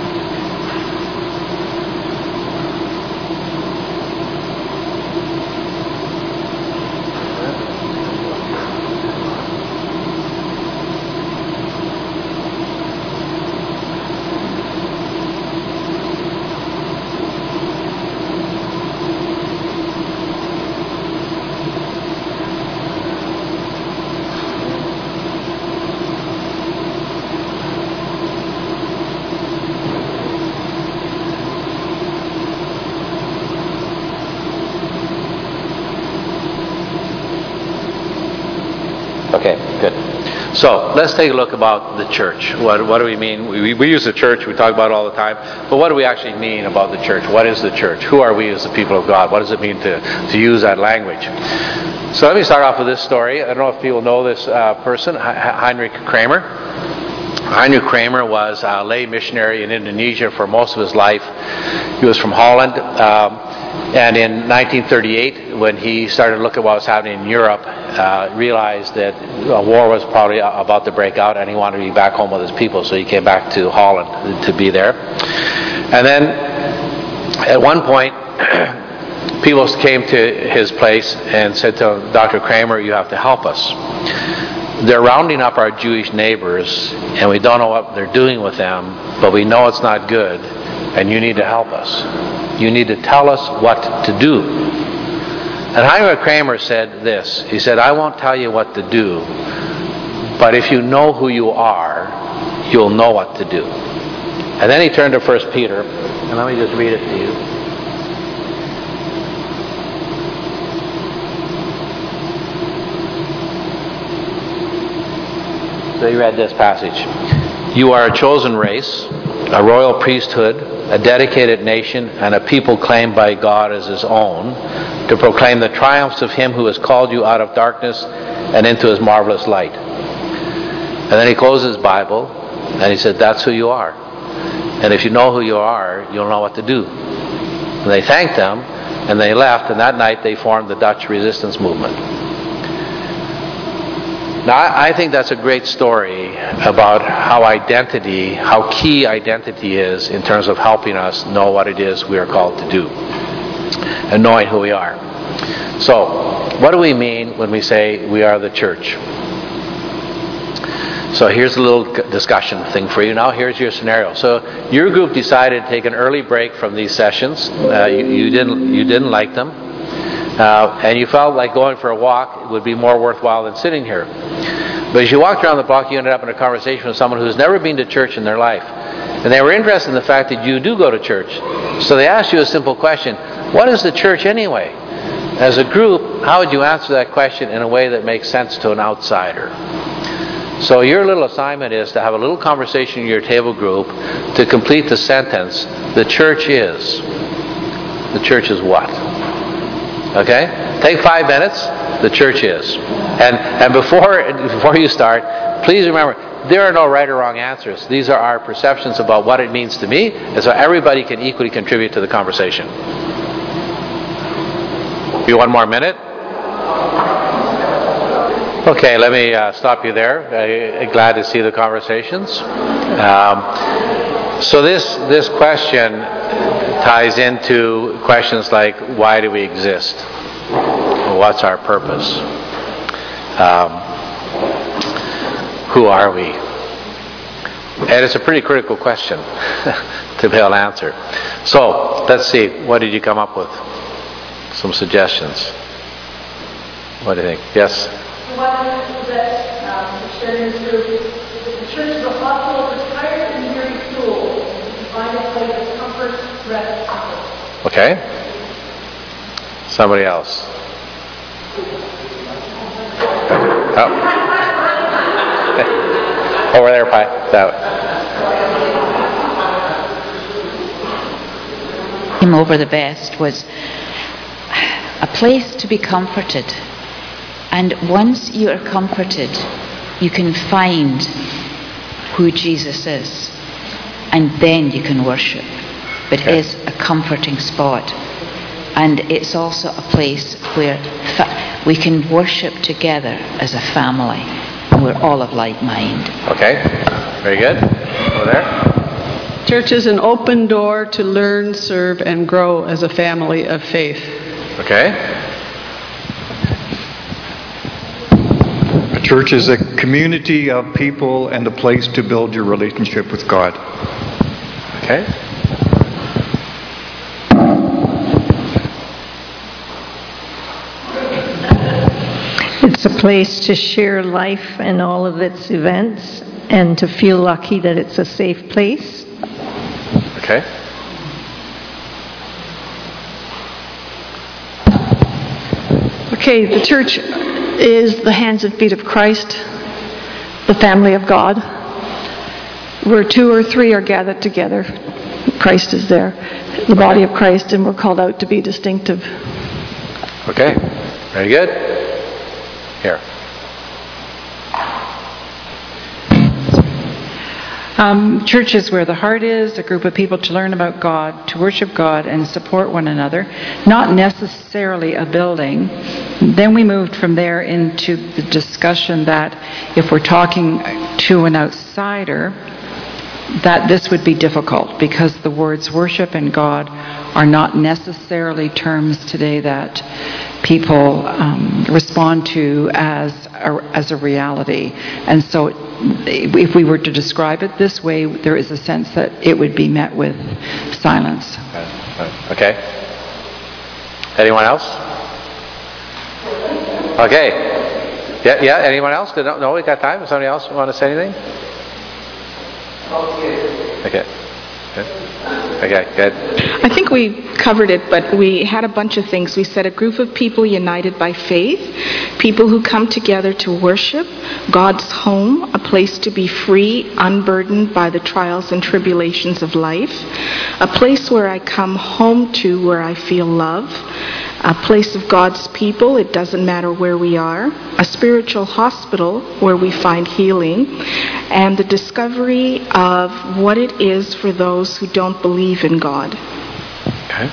Okay, good. So let's take a look about the church. What, what do we mean? We, we use the church, we talk about it all the time, but what do we actually mean about the church? What is the church? Who are we as the people of God? What does it mean to, to use that language? So let me start off with this story. I don't know if people know this uh, person, Heinrich Kramer. Heinrich Kramer was a lay missionary in Indonesia for most of his life. He was from Holland. Um, And in nineteen thirty-eight, when he started to look at what was happening in Europe, uh, realized that a war was probably about to break out, and he wanted to be back home with his people, so he came back to Holland to be there. And then, at one point, people came to his place and said to him, Doctor Kramer, you have to help us. They're rounding up our Jewish neighbors, and we don't know what they're doing with them, but we know it's not good, and you need to help us. You need to tell us what to do. And Heinrich Kramer said this. He said, I won't tell you what to do, but if you know who you are, you'll know what to do. And then he turned to First Peter, and let me just read it to you. So he read this passage. You are a chosen race, a royal priesthood, a dedicated nation, and a people claimed by God as his own, to proclaim the triumphs of him who has called you out of darkness and into his marvelous light. And then he closed his Bible, and he said, that's who you are. And if you know who you are, you'll know what to do. And they thanked him, and they left, and that night they formed the Dutch resistance movement. Now, I think that's a great story about how identity, how key identity is in terms of helping us know what it is we are called to do and knowing who we are. So, what do we mean when we say we are the church? So here's a little discussion thing for you. Now here's your scenario. So your group decided to take an early break from these sessions. Uh, you, you didn't you didn't like them. Uh, and you felt like going for a walk would be more worthwhile than sitting here. But as you walked around the block, you ended up in a conversation with someone who's never been to church in their life. And they were interested in the fact that you do go to church. So they asked you a simple question: what is the church anyway? As a group, how would you answer that question in a way that makes sense to an outsider? So your little assignment is to have a little conversation in your table group to complete the sentence, the church is. The church is what? Okay? Take five minutes. The church is. And and before before you start, please remember, there are no right or wrong answers. These are our perceptions about what it means to me, and so everybody can equally contribute to the conversation. You one more minute? Okay, let me uh, stop you there. I'm glad to see the conversations. Um, so this this question ties into questions like, why do we exist? What's our purpose? Um, who are we? And it's a pretty critical question to be able to answer. So, let's see. What did you come up with? Some suggestions. What do you think? Yes? One is that um, the church the church is a hospital for tired and weary souls. It's find a place of comfort, rest, and hope. Okay. Somebody else. Oh. Over there, Pi. That Him over the best was a place to be comforted, And once you are comforted, you can find who Jesus is, and then you can worship. But it is a comforting spot. And it's also a place where fa- we can worship together as a family. And we're all of like mind. Okay, very good. Over there. Church is an open door to learn, serve, and grow as a family of faith. Okay. A church is a community of people and a place to build your relationship with God. Okay. It's a place to share life and all of its events, and to feel lucky that it's a safe place. Okay. Okay, the church is the hands and feet of Christ, the family of God, where two or three are gathered together. Christ is there, the body of Christ, and we're called out to be distinctive. Okay, very good. Here. Um, church is where the heart is, a group of people to learn about God, to worship God, and support one another. Not necessarily a building. Then we moved from there into the discussion that if we're talking to an outsider, that this would be difficult because the words worship and God are not necessarily terms today that people um, respond to as a, as a reality. And so if we were to describe it this way, there is a sense that it would be met with silence. Okay. Anyone else? Okay. Yeah, yeah. Anyone else? No, we got time. Does somebody else want to say anything? Okay. Good. Okay, good. I think we covered it, but we had a bunch of things. We said a group of people united by faith, people who come together to worship, God's home, a place to be free, unburdened by the trials and tribulations of life, a place where I come home to, where I feel love, a place of God's people, it doesn't matter where we are, a spiritual hospital where we find healing, and the discovery of what it is for those who don't believe in God. Okay.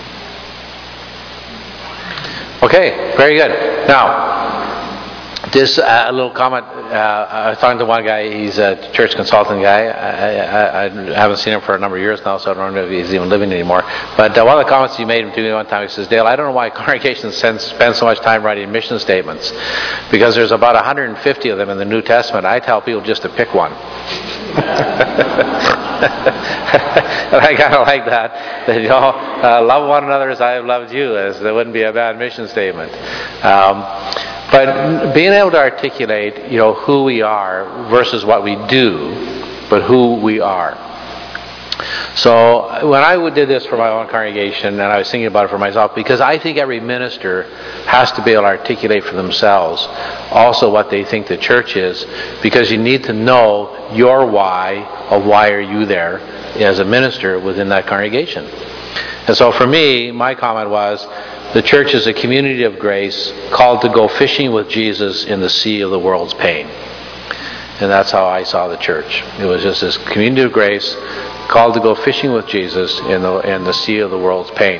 Okay, very good. Now, this uh, a little comment. Uh, I was talking to one guy. He's a church consultant guy. I, I, I haven't seen him for a number of years now, so I don't know if he's even living anymore. But uh, one of the comments he made to me one time, he says, "Dale, I don't know why congregations spend so much time writing mission statements, because there's about one hundred fifty of them in the New Testament. I tell people just to pick one." And I kind of like that. That you know, uh, love one another as I have loved you, as there wouldn't be a bad mission statement. Um, But being able to articulate, you know, who we are versus what we do, but who we are. So when I did this for my own congregation, and I was thinking about it for myself, because I think every minister has to be able to articulate for themselves also what they think the church is, because you need to know your why of why are you there as a minister within that congregation. And so for me, my comment was, the church is a community of grace called to go fishing with Jesus in the sea of the world's pain. And that's how I saw the church. It was just this community of grace called to go fishing with Jesus in the, in the sea of the world's pain.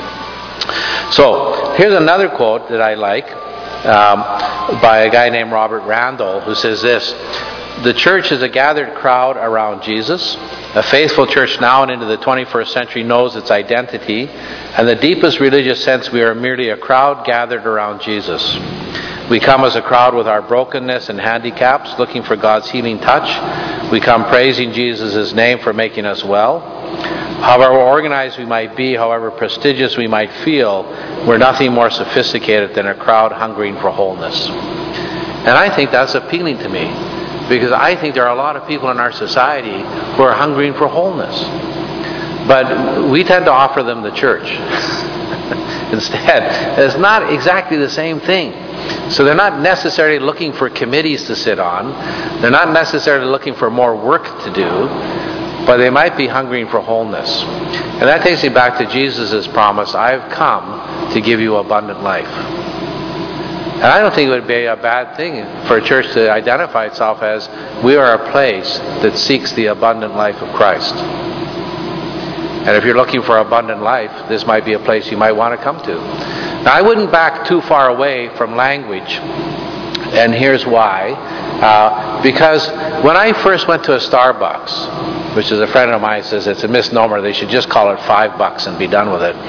So, here's another quote that I like um, by a guy named Robert Randall, who says this: "The church is a gathered crowd around Jesus. A faithful church now and into the twenty-first century knows its identity. And the deepest religious sense, we are merely a crowd gathered around Jesus. We come as a crowd with our brokenness and handicaps, looking for God's healing touch. We come praising Jesus' name for making us well. However organized we might be, however prestigious we might feel, we're nothing more sophisticated than a crowd hungering for wholeness." And I think that's appealing to me, because I think there are a lot of people in our society who are hungering for wholeness. But we tend to offer them the church instead. It's not exactly the same thing. So they're not necessarily looking for committees to sit on. They're not necessarily looking for more work to do. But they might be hungering for wholeness. And that takes me back to Jesus' promise, "I've come to give you abundant life." And I don't think it would be a bad thing for a church to identify itself as, we are a place that seeks the abundant life of Christ. And if you're looking for abundant life, this might be a place you might want to come to. Now, I wouldn't back too far away from language, and here's why. Uh, because when I first went to a Starbucks, which is a friend of mine says it's a misnomer, they should just call it five bucks and be done with it.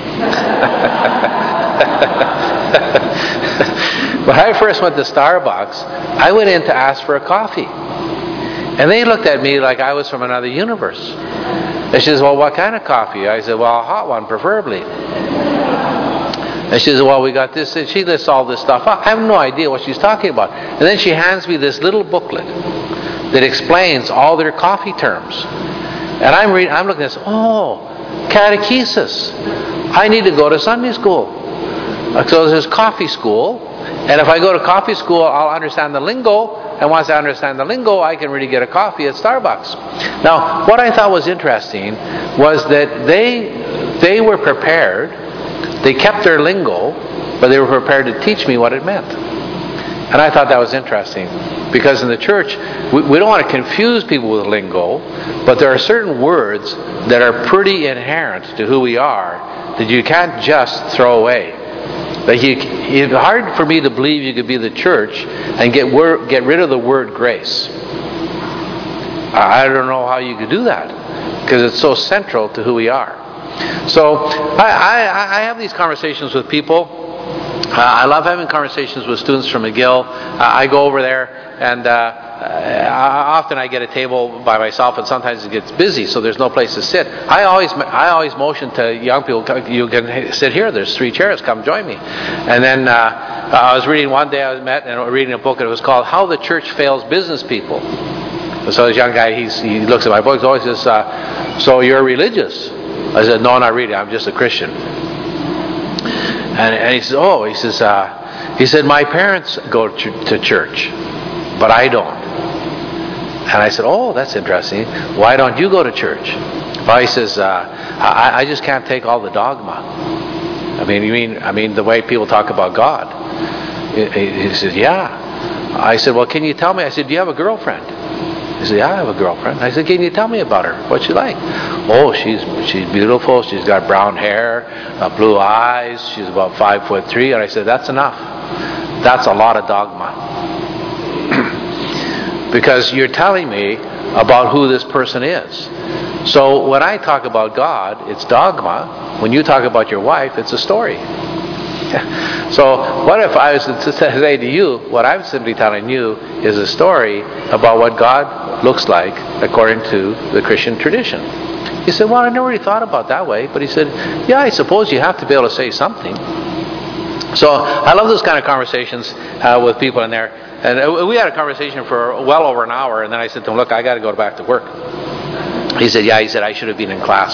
When I first went to Starbucks, I went in to ask for a coffee. And they looked at me like I was from another universe. And she says, well, what kind of coffee? I said, well, a hot one, preferably. And she says, well, we got this. And she lists all this stuff up. I have no idea what she's talking about. And then she hands me this little booklet that explains all their coffee terms. And I'm reading, I'm looking at this, oh, catechesis. I need to go to Sunday school. So there's coffee school. And if I go to coffee school, I'll understand the lingo. And once I understand the lingo, I can really get a coffee at Starbucks. Now, what I thought was interesting was that they they were prepared. They kept their lingo, but they were prepared to teach me what it meant. And I thought that was interesting. Because in the church, we, we don't want to confuse people with lingo, but there are certain words that are pretty inherent to who we are that you can't just throw away. Like you, it's hard for me to believe you could be the church and get word, get rid of the word grace. I don't know how you could do that, because it's so central to who we are. So I, I, I have these conversations with people. Uh, I love having conversations with students from McGill. Uh, I go over there, and uh, uh, often I get a table by myself, and sometimes it gets busy, so there's no place to sit. I always, I always motion to young people, you can sit here. There's three chairs. Come join me. And then uh, I was reading one day. I was met and reading a book, and it was called "How the Church Fails Business People." So this young guy, he's, he looks at my book. He always says, uh, "So you're religious?" I said, "No, not really. I'm just a Christian." And, and he says, "Oh," he says, uh, he said, "My parents go to, to church, but I don't." And I said, "Oh, that's interesting. Why don't you go to church?" Well, he says, uh, I, "I just can't take all the dogma." I mean, you mean, I mean the way people talk about God. He, he says, "Yeah." I said, "Well, can you tell me?" I said, "Do you have a girlfriend?" He said, "Yeah, I have a girlfriend." I said, "Can you tell me about her? What's she like?" "Oh, she's she's beautiful. She's got brown hair, uh, blue eyes. She's about five foot three." And I said, "That's enough. That's a lot of dogma." Because you're telling me about who this person is. So when I talk about God, it's dogma. When you talk about your wife, it's a story. So what if I was to say to you, what I'm simply telling you is a story about what God looks like according to the Christian tradition. He said, "Well, I never really thought about it that way." But he said, "Yeah, I suppose you have to be able to say something." So I love those kind of conversations uh, with people in there. And we had a conversation for well over an hour, and then I said to him, "Look, I got to go back to work." He said, "Yeah," he said, "I should have been in class."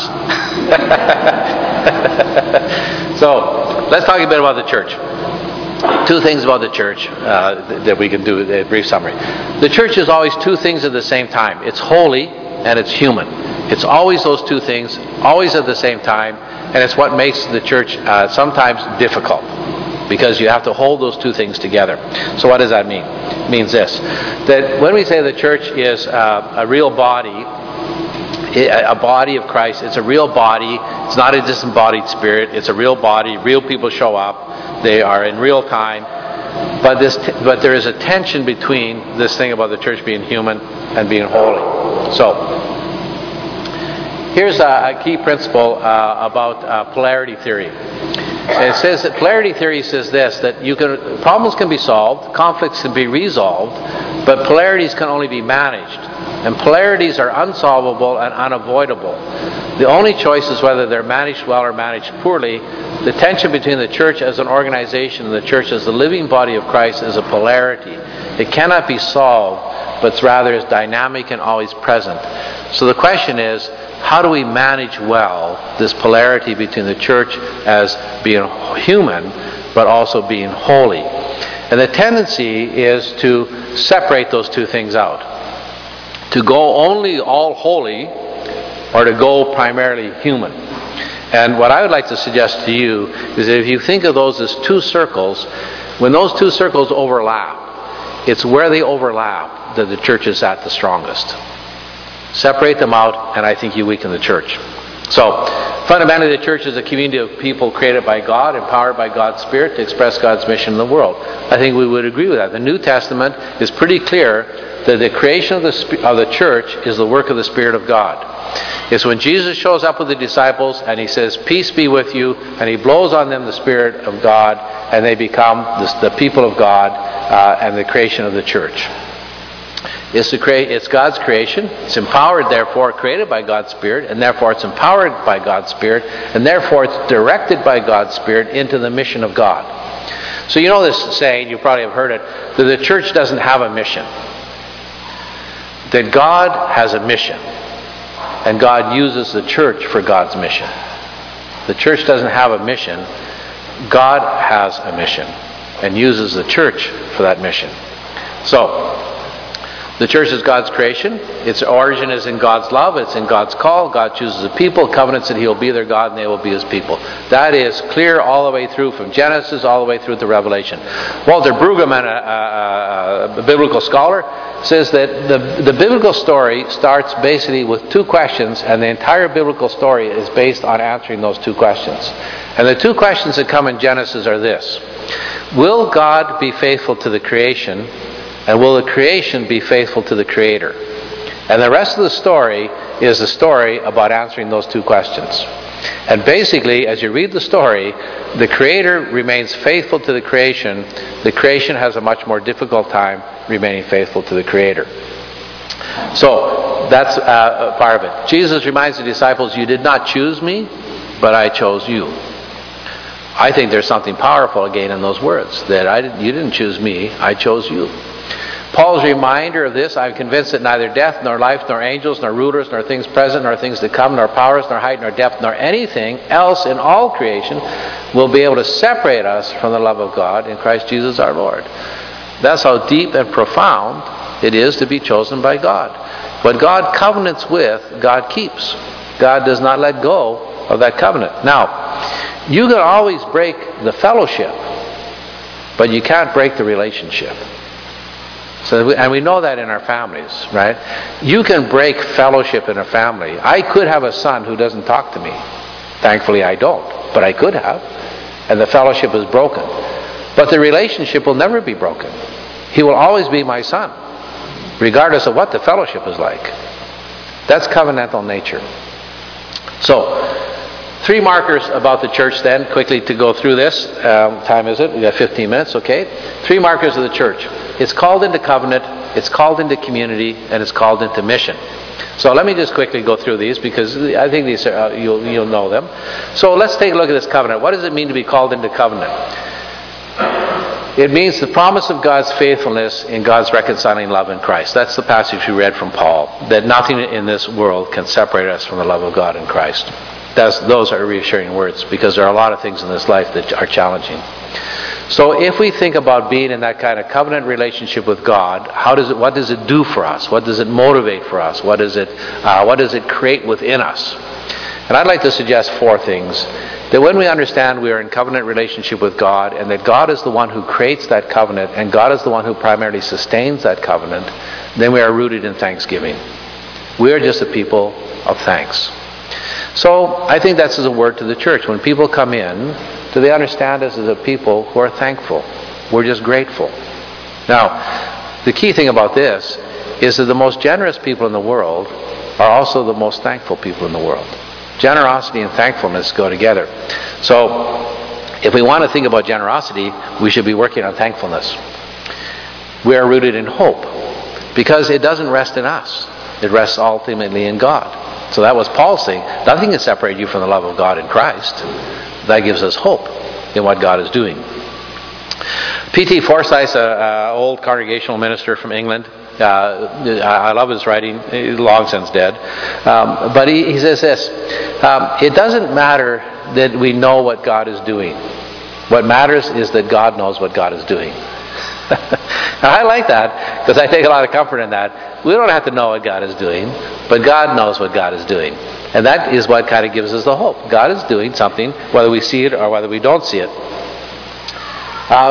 So let's talk a bit about the church. Two things about the church uh, that we can do a brief summary. The church is always two things at the same time. It's holy and it's human. It's always those two things, always at the same time, and it's what makes the church uh, sometimes difficult, because you have to hold those two things together. So what does that mean? It means this, that when we say the church is uh, a real body, a body of Christ, it's a real body. It's not a disembodied spirit. It's a real body. Real people show up. They are in real time. But this, t- but there is a tension between this thing about the church being human and being holy. So here's a, a key principle uh, about uh, polarity theory. It says that polarity theory says this, that you can problems can be solved, conflicts can be resolved, but polarities can only be managed. And polarities are unsolvable and unavoidable. The only choice is whether they're managed well or managed poorly. The tension between the church as an organization and the church as the living body of Christ is a polarity. It cannot be solved, but rather is dynamic and always present. So the question is, how do we manage well this polarity between the church as being human, but also being holy? And the tendency is to separate those two things out. To go only all holy, or to go primarily human. And what I would like to suggest to you is that if you think of those as two circles, When those two circles overlap, it's where they overlap that the church is at the strongest. Separate them out, and I think you weaken the church. So, fundamentally, the church is a community of people created by God, empowered by God's Spirit to express God's mission in the world. I think we would agree with that. The New Testament is pretty clear that the creation of the, of the church is the work of the Spirit of God. It's when Jesus shows up with the disciples and he says, "Peace be with you," and he blows on them the Spirit of God, and they become the, the people of God uh, and the creation of the church. It's, to create, it's God's creation. It's empowered, therefore, created by God's Spirit, and therefore it's empowered by God's Spirit, and therefore it's directed by God's Spirit into the mission of God. So you know this saying, you probably have heard it, that the church doesn't have a mission. That God has a mission, and God uses the church for God's mission. The church doesn't have a mission. God has a mission, and uses the church for that mission. So, the church is God's creation. Its origin is in God's love. It's in God's call. God chooses a people, covenants that He will be their God and they will be His people. That is clear all the way through, from Genesis all the way through to Revelation. Walter Brueggemann, a, a, a biblical scholar, says that the, the biblical story starts basically with two questions, and the entire biblical story is based on answering those two questions. And the two questions that come in Genesis are this: will God be faithful to the creation? And will the creation be faithful to the Creator? And the rest of the story is the story about answering those two questions. And basically, as you read the story, the Creator remains faithful to the creation. The creation has a much more difficult time remaining faithful to the Creator. So, that's uh, part of it. Jesus reminds the disciples, "You did not choose me, but I chose you." I think there's something powerful again in those words, that I didn't, you didn't choose me, I chose you. Paul's reminder of this: "I'm convinced that neither death, nor life, nor angels, nor rulers, nor things present, nor things to come, nor powers, nor height, nor depth, nor anything else in all creation will be able to separate us from the love of God in Christ Jesus our Lord." That's how deep and profound it is to be chosen by God. What God covenants with, God keeps. God does not let go of that covenant. Now, you can always break the fellowship, but you can't break the relationship. So, and we know that in our families, right? You can break fellowship in a family. I could have a son who doesn't talk to me. Thankfully, I don't, but I could have. And the fellowship is broken. But the relationship will never be broken. He will always be my son, regardless of what the fellowship is like. That's covenantal nature. So, three markers about the church then, quickly to go through this. Um, time is it? We got fifteen minutes, okay? Three markers of the church. It's called into covenant, it's called into community, and it's called into mission. So let me just quickly go through these, because I think these are, uh, you'll, you'll know them. So let's take a look at this covenant. What does it mean to be called into covenant? It means the promise of God's faithfulness in God's reconciling love in Christ. That's the passage we read from Paul, that nothing in this world can separate us from the love of God in Christ. That's, those are reassuring words, because there are a lot of things in this life that are challenging. So if we think about being in that kind of covenant relationship with God, how does it? What does it do for us? What does it motivate for us? What does it? Uh, what does it create within us? And I'd like to suggest four things. That when we understand we are in covenant relationship with God, and that God is the one who creates that covenant, and God is the one who primarily sustains that covenant, then we are rooted in thanksgiving. We are just a people of thanks. So I think that's as a word to the church. When people come in, do they understand us as a people who are thankful? We're just grateful. Now, the key thing about this is that the most generous people in the world are also the most thankful people in the world. Generosity and thankfulness go together. So, if we want to think about generosity, we should be working on thankfulness. We are rooted in hope, because it doesn't rest in us. It rests ultimately in God. So that was Paul's thing. Nothing can separate you from the love of God in Christ. That gives us hope in what God is doing. P T Forsyth, an old congregational minister from England, uh, I love his writing, he's long since dead. Um, but he, he says this, um, it doesn't matter that we know what God is doing. What matters is that God knows what God is doing. I like that, because I take a lot of comfort in that. We don't have to know what God is doing, but God knows what God is doing. And that is what kind of gives us the hope. God is doing something, whether we see it or whether we don't see it. Uh,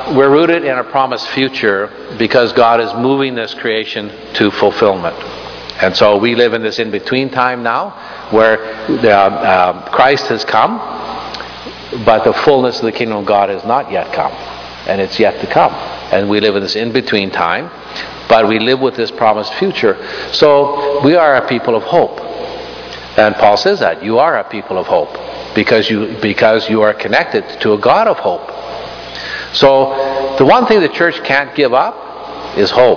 we're rooted in a promised future because God is moving this creation to fulfillment. And so we live in this in-between time now where the, uh, Christ has come, but the fullness of the kingdom of God has not yet come. And it's yet to come. And we live in this in-between time, but we live with this promised future. So we are a people of hope. And Paul says that. You are a people of hope because you, because you are connected to a God of hope. So the one thing the church can't give up is hope.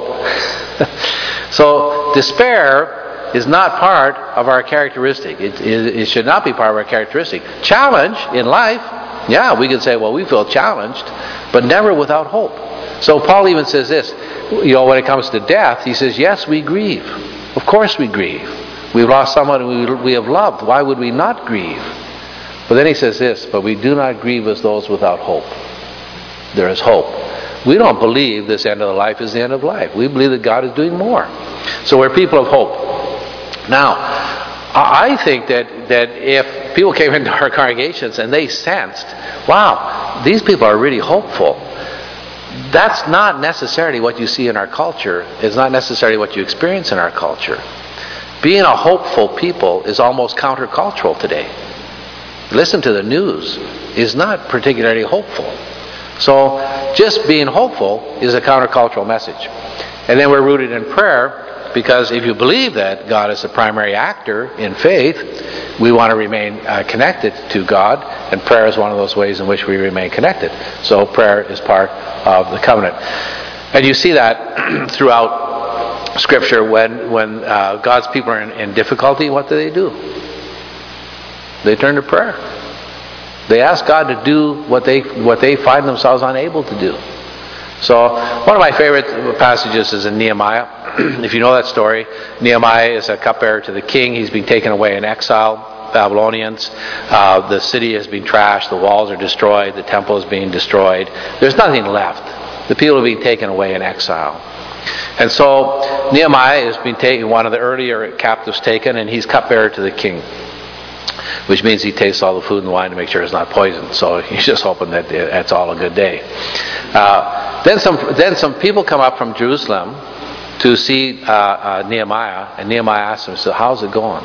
So despair is not part of our characteristic. It, it, it should not be part of our characteristic. Challenge in life, yeah, we can say, well, we feel challenged, but never without hope. So Paul even says this, you know, when it comes to death, he says, yes, we grieve. Of course we grieve. We've lost someone we, we have loved. Why would we not grieve? But then he says this, but we do not grieve as those without hope. There is hope. We don't believe this end of the life is the end of life. We believe that God is doing more. So we're people of hope. Now, I think that, that if people came into our congregations and they sensed, wow, these people are really hopeful, that's not necessarily what you see in our culture. It's not necessarily what you experience in our culture. Being a hopeful people is almost countercultural today. Listen to the news. It's not particularly hopeful. So just being hopeful is a countercultural message. And then we're rooted in prayer because if you believe that God is the primary actor in faith, we want to remain uh, connected to God, and prayer is one of those ways in which we remain connected. So prayer is part of the covenant. And you see that throughout Scripture when, when uh, God's people are in, in difficulty, what do they do? They turn to prayer. They ask God to do what they what they find themselves unable to do. So one of my favorite passages is in Nehemiah. If you know that story, Nehemiah is a cupbearer to the king. He's been taken away in exile, Babylonians. Uh, the city has been trashed. The walls are destroyed. The temple is being destroyed. There's nothing left. The people are being taken away in exile. And so Nehemiah has been taken, one of the earlier captives taken, and he's cupbearer to the king. Which means he tastes all the food and wine to make sure it's not poisoned. So he's just hoping that it's all a good day. Uh, then some then some people come up from Jerusalem to see uh, uh, Nehemiah, and Nehemiah asks them, so how's it going?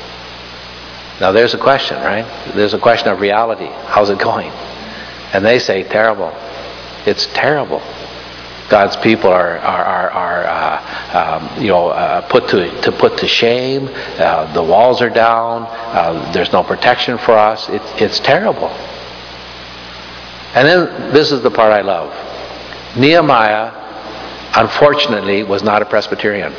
Now there's a question, right? There's a question of reality. How's it going? And they say, terrible. It's terrible. God's people are are are, are uh, um, you know uh, put to to put to shame. Uh, the walls are down. Uh, there's no protection for us. It, it's terrible. And then this is the part I love. Nehemiah, unfortunately, was not a Presbyterian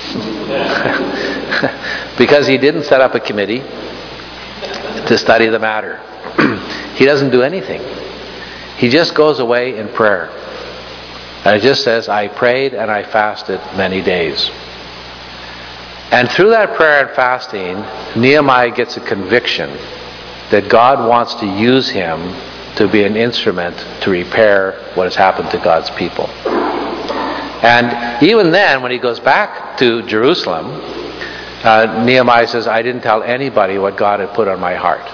because he didn't set up a committee to study the matter. He doesn't do anything. He just goes away in prayer. And it just says, I prayed and I fasted many days. And through that prayer and fasting, Nehemiah gets a conviction that God wants to use him to be an instrument to repair what has happened to God's people. And even then, when he goes back to Jerusalem, uh, Nehemiah says, I didn't tell anybody what God had put on my heart.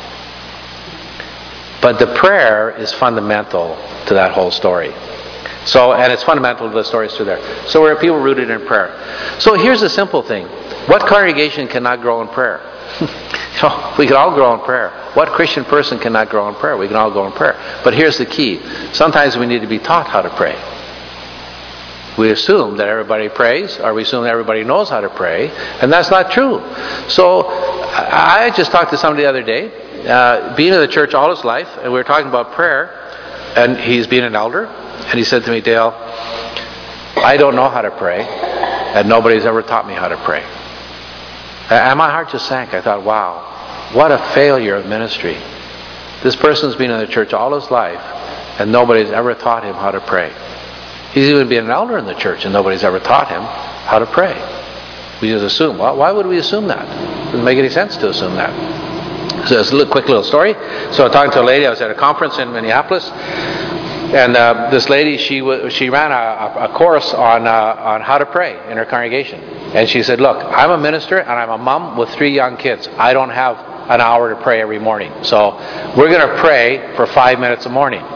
But the prayer is fundamental to that whole story. So, and it's fundamental to the stories through there. So we're people rooted in prayer. So here's the simple thing. What congregation cannot grow in prayer? So we can all grow in prayer. What Christian person cannot grow in prayer? We can all grow in prayer. But here's the key. Sometimes we need to be taught how to pray. We assume that everybody prays, or we assume that everybody knows how to pray, and that's not true. So I just talked to somebody the other day, uh, being in the church all his life, and we were talking about prayer, and he's been an elder. And he said to me, Dale, I don't know how to pray, and nobody's ever taught me how to pray. And my heart just sank. I thought, wow, what a failure of ministry. This person's been in the church all his life, and nobody's ever taught him how to pray. He's even been an elder in the church, and nobody's ever taught him how to pray. We just assume. Well, why would we assume that? It doesn't make any sense to assume that. So it's a little, quick little story. So I was talking to a lady. I was at a conference in Minneapolis. And uh, this lady, she w- she ran a, a course on uh, on how to pray in her congregation. And she said, look, I'm a minister and I'm a mom with three young kids. I don't have an hour to pray every morning. So we're going to pray for five minutes a morning.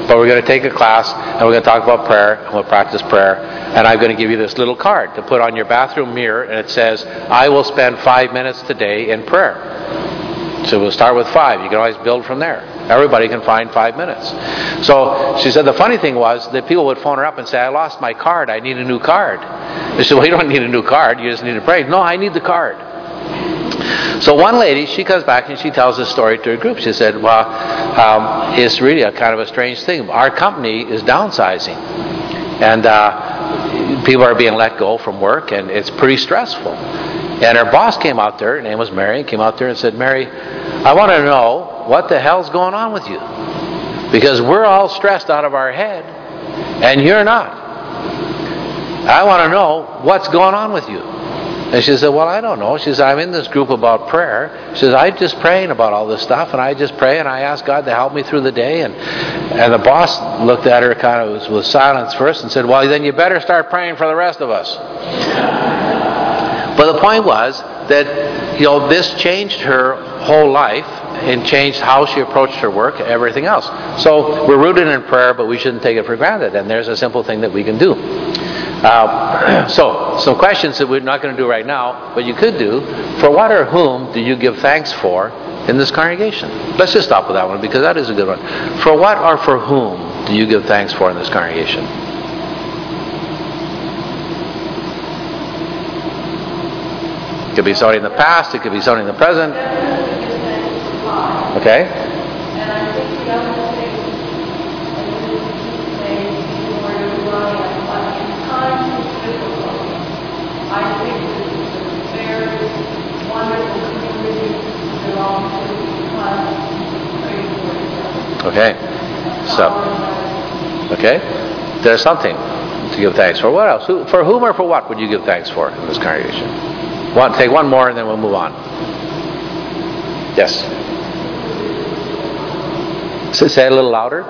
But we're going to take a class, and we're going to talk about prayer, and we'll practice prayer. And I'm going to give you this little card to put on your bathroom mirror, and it says, I will spend five minutes today in prayer. So we'll start with five. You can always build from there. Everybody can find five minutes. So she said the funny thing was that people would phone her up and say, I lost my card. I need a new card. They said, well, you don't need a new card. You just need to pray. No, I need the card. So one lady, she comes back and she tells this story to her group. She said, well, um, it's really a kind of a strange thing. Our company is downsizing. And uh, people are being let go from work, and it's pretty stressful. And her boss came out there, her name was Mary, came out there and said, Mary, I want to know what the hell's going on with you. Because we're all stressed out of our head, and you're not. I want to know what's going on with you. And she said, well, I don't know. She said, I'm in this group about prayer. She says, I'm just praying about all this stuff, and I just pray, and I ask God to help me through the day. And and the boss looked at her kind of with silence first and said, well, then you better start praying for the rest of us. But the point was that, you know, this changed her whole life and changed how she approached her work, everything else. So we're rooted in prayer, but we shouldn't take it for granted. And there's a simple thing that we can do. Uh, so, some questions that we're not going to do right now, but you could do. For what or whom do you give thanks for in this congregation? Let's just stop with that one, because that is a good one. For what or for whom do you give thanks for in this congregation? It could be somebody in the past, it could be somebody in the present. Okay? And I think the other thing, and this is to say, before you're running, but in times of difficulty, I think this is a very wonderful community to belong to because we pray for each other. Okay. So, okay. There's something to give thanks for. What else? Who, for whom or for what would you give thanks for in this congregation? One, take one more and then we'll move on. Yes. So say it a little louder.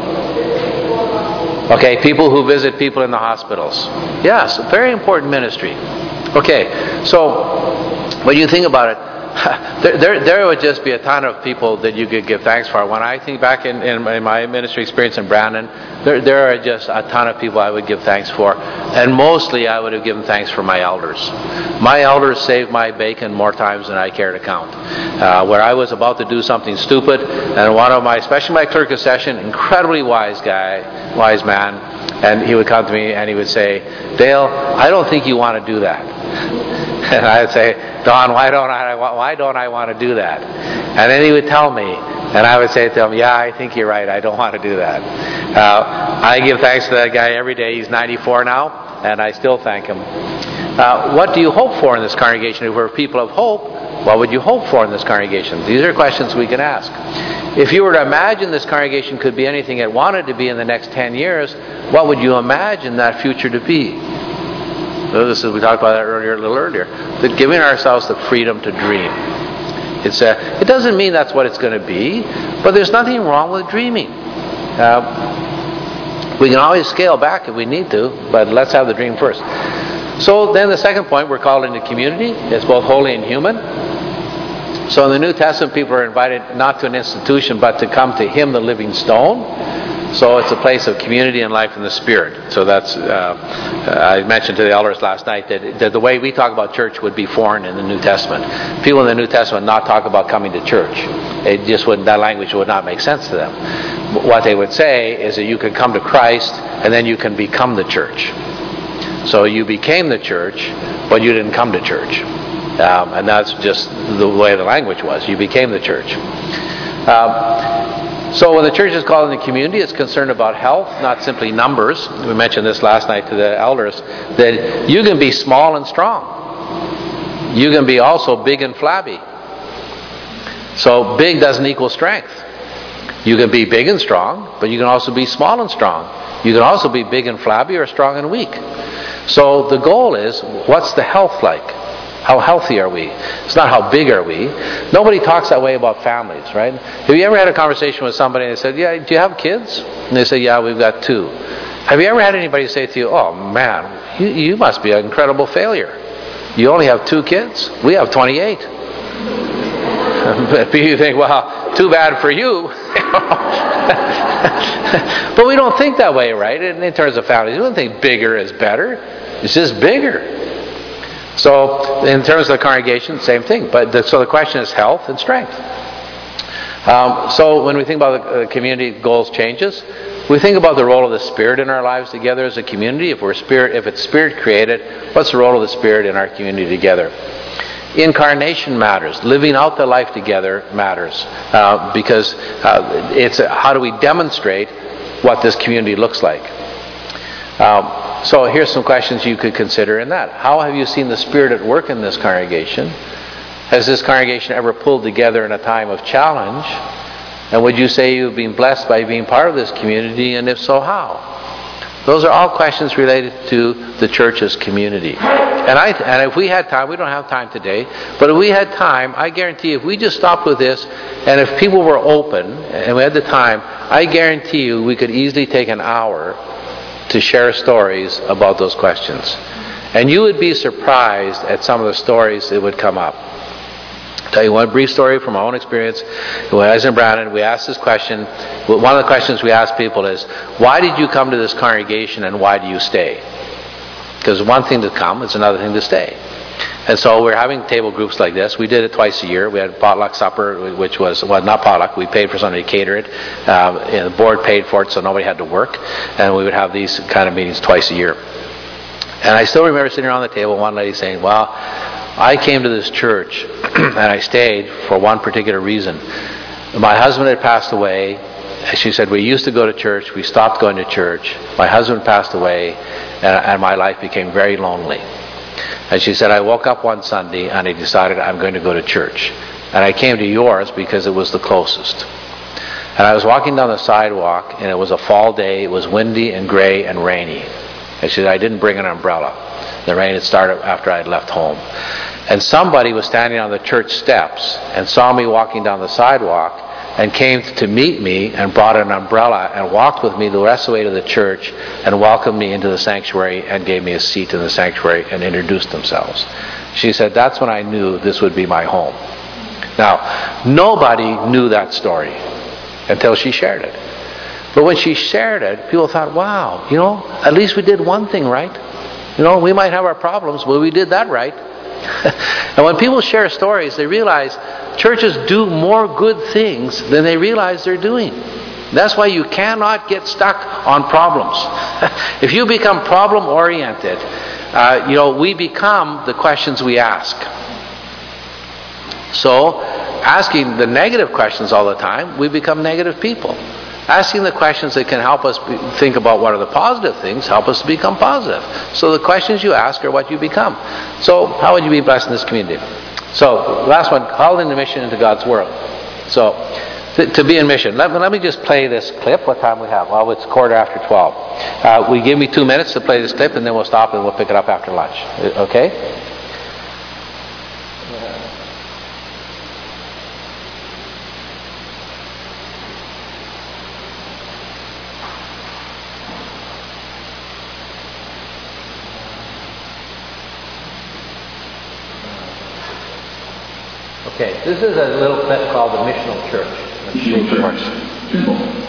Okay, people who visit people in the hospitals. Yes, a very important ministry. Okay, so when you think about it, there, there, there would just be a ton of people that you could give thanks for. When I think back in, in, in my ministry experience in Brandon, there, there are just a ton of people I would give thanks for. And mostly I would have given thanks for my elders. My elders saved my bacon more times than I care to count. Uh, where I was about to do something stupid, and one of my, especially my clerk of session, incredibly wise guy, wise man, and he would come to me and he would say, Dale, I don't think you want to do that. And I would say, Don, why don't I why don't I want to do that? And then he would tell me, and I would say to him, yeah, I think you're right, I don't want to do that. Uh, I give thanks to that guy every day. He's ninety-four now, and I still thank him. Uh, what do you hope for in this congregation? If we're people of hope, what would you hope for in this congregation? These are questions we can ask. If you were to imagine this congregation could be anything it wanted to be in the next ten years, what would you imagine that future to be? This is, we talked about that earlier, a little earlier. That giving ourselves the freedom to dream. It's a, it doesn't mean that's what it's going to be, but there's nothing wrong with dreaming. Uh, we can always scale back if we need to, but let's have the dream first. So then the second point, we're called into community. It's both holy and human. So in the New Testament, people are invited not to an institution, but to come to Him, the living stone. So it's a place of community and life in the Spirit. So that's, uh, I mentioned to the elders last night that, that the way we talk about church would be foreign in the New Testament. People in the New Testament not talk about coming to church. It just wouldn't, that language would not make sense to them. What they would say is that you can come to Christ and then you can become the church. So you became the church, but you didn't come to church. Um, and that's just the way the language was. You became the church. Um, So when the church is called in the community, it's concerned about health, not simply numbers. We mentioned this last night to the elders, that you can be small and strong. You can be also big and flabby. So big doesn't equal strength. You can be big and strong, but you can also be small and strong. You can also be big and flabby or strong and weak. So the goal is, what's the health like? How healthy are we? It's not how big are we. Nobody talks that way about families, right? Have you ever had a conversation with somebody and they said, yeah, do you have kids? And they say, yeah, we've got two. Have you ever had anybody say to you, oh man, you, you must be an incredible failure. You only have two kids? We have twenty-eight. But you think, well, too bad for you. But we don't think that way, right? In, in terms of families, we don't think bigger is better. It's just bigger. So in terms of the congregation, same thing. But the, so the question is health and strength. Um, so when we think about the uh, community goals changes, we think about the role of the Spirit in our lives together as a community. If we're spirit, if it's Spirit created, what's the role of the Spirit in our community together? Incarnation matters. Living out the life together matters uh, because uh, it's a, how do we demonstrate what this community looks like? Um, so here's some questions you could consider in that. How have you seen the Spirit at work in this congregation? Has this congregation ever pulled together in a time of challenge? And would you say you've been blessed by being part of this community? And if so, how? Those are all questions related to the church's community. And, I, and if we had time, we don't have time today, but if we had time, I guarantee if we just stopped with this, and if people were open, and we had the time, I guarantee you we could easily take an hour to share stories about those questions. And you would be surprised at some of the stories that would come up. I'll tell you one brief story from my own experience. When I was in Brandon, we asked this question. One of the questions we ask people is, why did you come to this congregation and why do you stay? Because one thing to come, it's another thing to stay. And so we're having table groups like this. We did it twice a year. We had potluck supper, which was, well, not potluck. We paid for somebody to cater it. Um, and the board paid for it, so nobody had to work. And we would have these kind of meetings twice a year. And I still remember sitting around the table, one lady saying, well, I came to this church and I stayed for one particular reason. My husband had passed away. She said, we used to go to church. We stopped going to church. My husband passed away and, and my life became very lonely. And she said, I woke up one Sunday and I decided I'm going to go to church. And I came to yours because it was the closest. And I was walking down the sidewalk and it was a fall day. It was windy and gray and rainy. And she said, I didn't bring an umbrella. The rain had started after I had left home. And somebody was standing on the church steps and saw me walking down the sidewalk and came to meet me and brought an umbrella and walked with me the rest of the way to the church and welcomed me into the sanctuary and gave me a seat in the sanctuary and introduced themselves. She said, that's when I knew this would be my home. Now, nobody knew that story until she shared it. But when she shared it, people thought, wow, you know, at least we did one thing right. You know, we might have our problems, but we did that right. And when people share stories, they realize churches do more good things than they realize they're doing. That's why you cannot get stuck on problems. If you become problem-oriented, uh, you know, we become the questions we ask. So, asking the negative questions all the time, we become negative people. Asking the questions that can help us be, think about what are the positive things, help us to become positive. So the questions you ask are what you become. So how would you be blessed in this community? So last one, called into mission into God's world. So th- to be in mission. Let, let me just play this clip. What time we have? Well, it's quarter after twelve. Uh, we give me two minutes to play this clip and then we'll stop and we'll pick it up after lunch. Okay? Okay, this is a little clip called The Missional Church. Let's see if it works. Simple.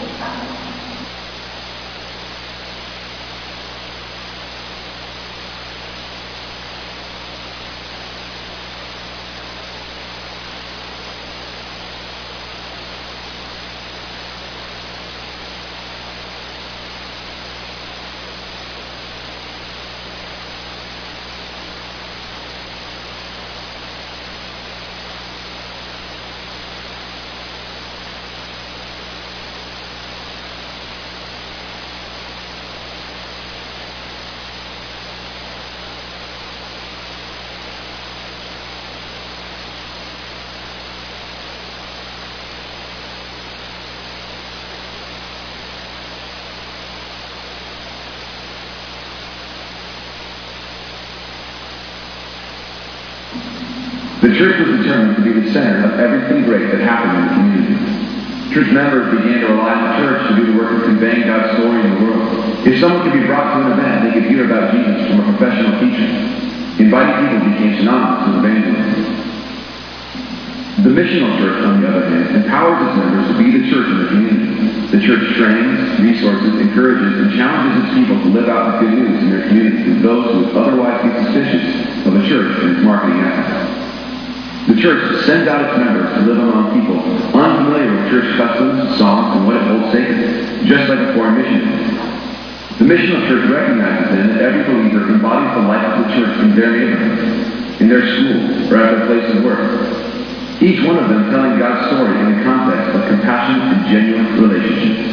The church was determined to be the center of everything great that happened in the community. Church members began to rely on the church to do the work of conveying God's story in the world. If someone could be brought to an event, they could hear about Jesus from a professional teacher. Inviting people became synonymous with evangelism. The missional church, on the other hand, empowers its members to be the church in the community. The church trains, resources, encourages, and challenges its people to live out the good news in their communities with those who would otherwise be suspicious of a church and its marketing efforts. The church sends out its members to live among people unfamiliar with church customs, songs, and what it holds sacred, just like a foreign missionary. The missional church recognizes then that every believer embodies the life of the church in their neighborhood, in their school, or at their place of work. Each one of them telling God's story in the context of compassionate and genuine relationships.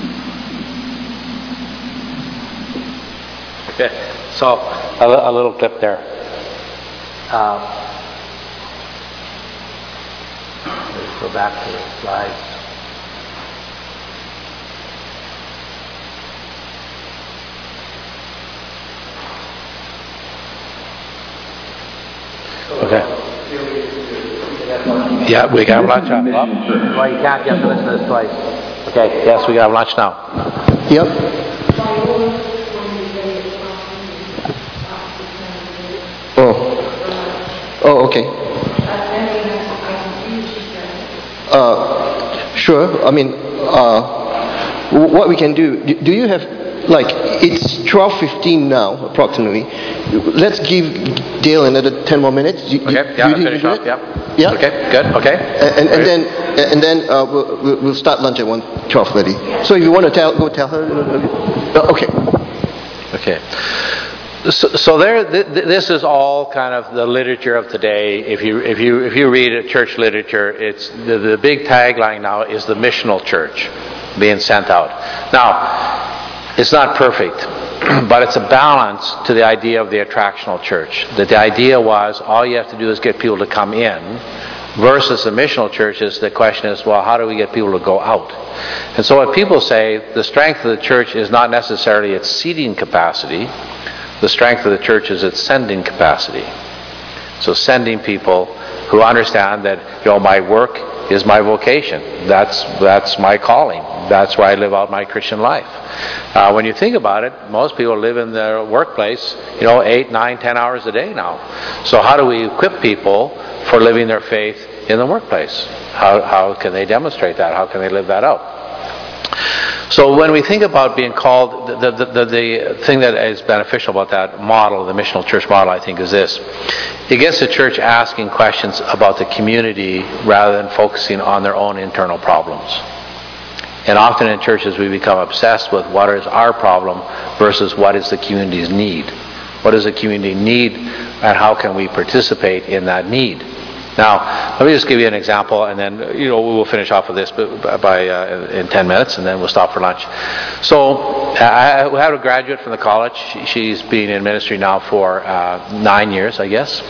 Okay, so a, a little clip there. Um, let's go back to the slides. Okay. Yeah, we got lunch on. Oh, well, you can't get to listen to this twice. Okay, yes, we got lunch now. Yep. Oh. Oh, okay. Uh, sure. I mean, uh, what we can do, do you have, like, it's twelve fifteen now, approximately. Let's give Dale another ten more minutes. Do, okay, do, yeah, do finish off, yeah. Yeah. Okay, good, okay. And, and, and then, and then uh, we'll, we'll start lunch at one twelve thirty. So if you want to tell, go tell her. Uh, okay. Okay. So, so there, th- th- this is all kind of the literature of today. If you, if you, if you read church literature, it's the, the big tagline now is the missional church being sent out. Now, it's not perfect, but it's a balance to the idea of the attractional church. That the idea was all you have to do is get people to come in, versus the missional churches, the question is, well, how do we get people to go out? And so what people say, the strength of the church is not necessarily its seating capacity. The strength of the church is its sending capacity. So sending people who understand that, you know, my work is my vocation. That's that's my calling. That's where I live out my Christian life. Uh, when you think about it, most people live in their workplace, you know, eight, nine, ten hours a day now. So how do we equip people for living their faith in the workplace? How how can they demonstrate that? How can they live that out? So when we think about being called, the, the, the, the thing that is beneficial about that model, the missional church model, I think, is this. It gets the church asking questions about the community rather than focusing on their own internal problems. And often in churches we become obsessed with what is our problem versus what is the community's need. What does the community need and how can we participate in that need? Now, let me just give you an example, and then you know we will finish off with this by uh, in ten minutes, and then we'll stop for lunch. So, I had a graduate from the college. She's been in ministry now for uh, nine years, I guess.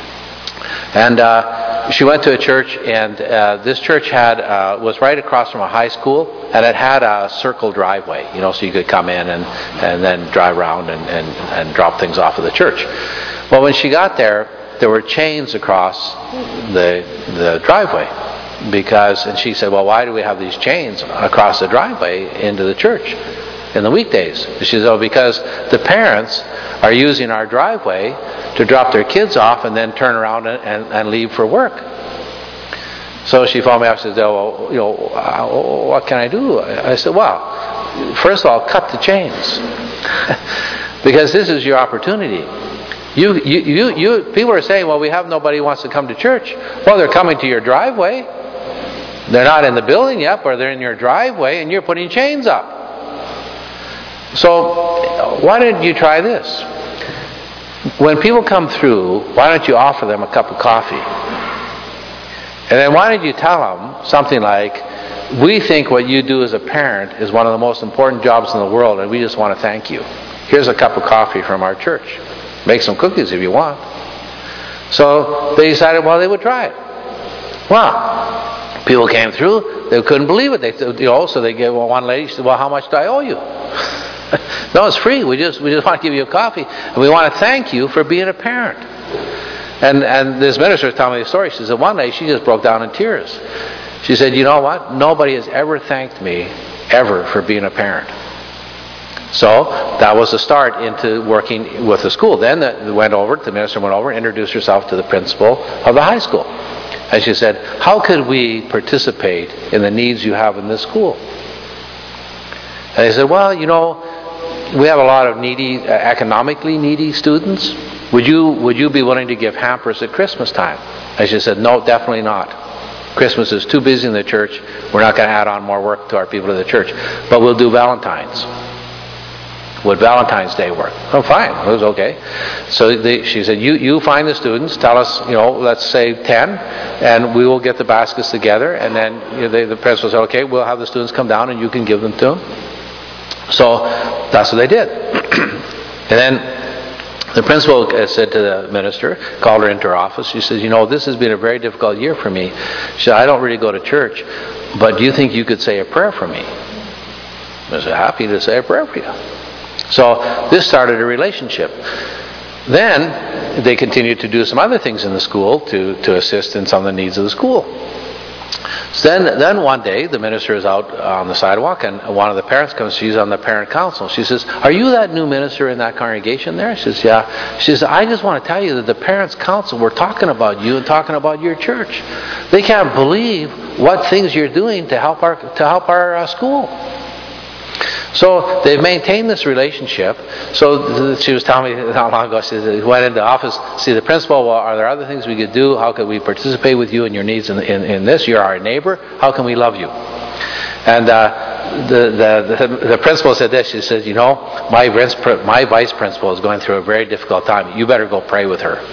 And uh, she went to a church, and uh, this church had uh, was right across from a high school, and it had a circle driveway, you know, so you could come in and, and then drive around and, and, and drop things off at the church. Well, when she got there, there were chains across the the driveway, because, and she said, well, why do we have these chains across the driveway into the church in the weekdays? She said, oh, because the parents are using our driveway to drop their kids off and then turn around and, and, and leave for work. So she phoned me up and said, oh, well, you know, what can I do? I said, well, first of all, cut the chains. Because this is your opportunity. You, you, you, you, people are saying, well, we have nobody who wants to come to church. Well, they're coming to your driveway. They're not in the building yet, but they're in your driveway, and you're putting chains up. So, why don't you try this? When people come through, why don't you offer them a cup of coffee? And then why don't you tell them something like, we think what you do as a parent is one of the most important jobs in the world, and we just want to thank you. Here's a cup of coffee from our church. Make some cookies if you want. So they decided, well, they would try it. Well, people came through. They couldn't believe it. They, you know, so they gave well, one lady. She said, "Well, how much do I owe you?" No, it's free. We just we just want to give you a coffee, and we want to thank you for being a parent. And and this minister was telling me the story. She said one day she just broke down in tears. She said, "You know what? Nobody has ever thanked me ever for being a parent." So that was the start into working with the school. Then the, went over, the minister went over, introduced herself to the principal of the high school. And she said, how could we participate in the needs you have in this school? And they said, well, you know, we have a lot of needy, uh, economically needy students. Would you, would you be willing to give hampers at Christmas time? And she said, no, definitely not. Christmas is too busy in the church. We're not going to add on more work to our people in the church. But we'll do Valentine's. Would Valentine's Day work? Oh, fine. It was okay. So they, she said, you, you find the students, tell us, you know, let's say ten, and we will get the baskets together. And then you know, they, the principal said, okay, we'll have the students come down and you can give them to them. So that's what they did. And then the principal said to the minister, called her into her office. She says, you know, this has been a very difficult year for me. She said, I don't really go to church, but do you think you could say a prayer for me? I said, happy to say a prayer for you. So this started a relationship. Then they continued to do some other things in the school to, to assist in some of the needs of the school. So then, then one day, the minister is out on the sidewalk, and one of the parents comes. She's on the parent council. She says, are you that new minister in that congregation there? She says, yeah. She says, I just want to tell you that the parents council were talking about you and talking about your church. They can't believe what things you're doing to help our, to help our uh, school. So they've maintained this relationship. So she was telling me not long ago, she said, we went into the office, see the principal, well, are there other things we could do? How could we participate with you in your needs in, in, in this? You're our neighbor. How can we love you? And uh, the, the, the, the principal said this. She said, you know, my, my vice principal is going through a very difficult time. You better go pray with her.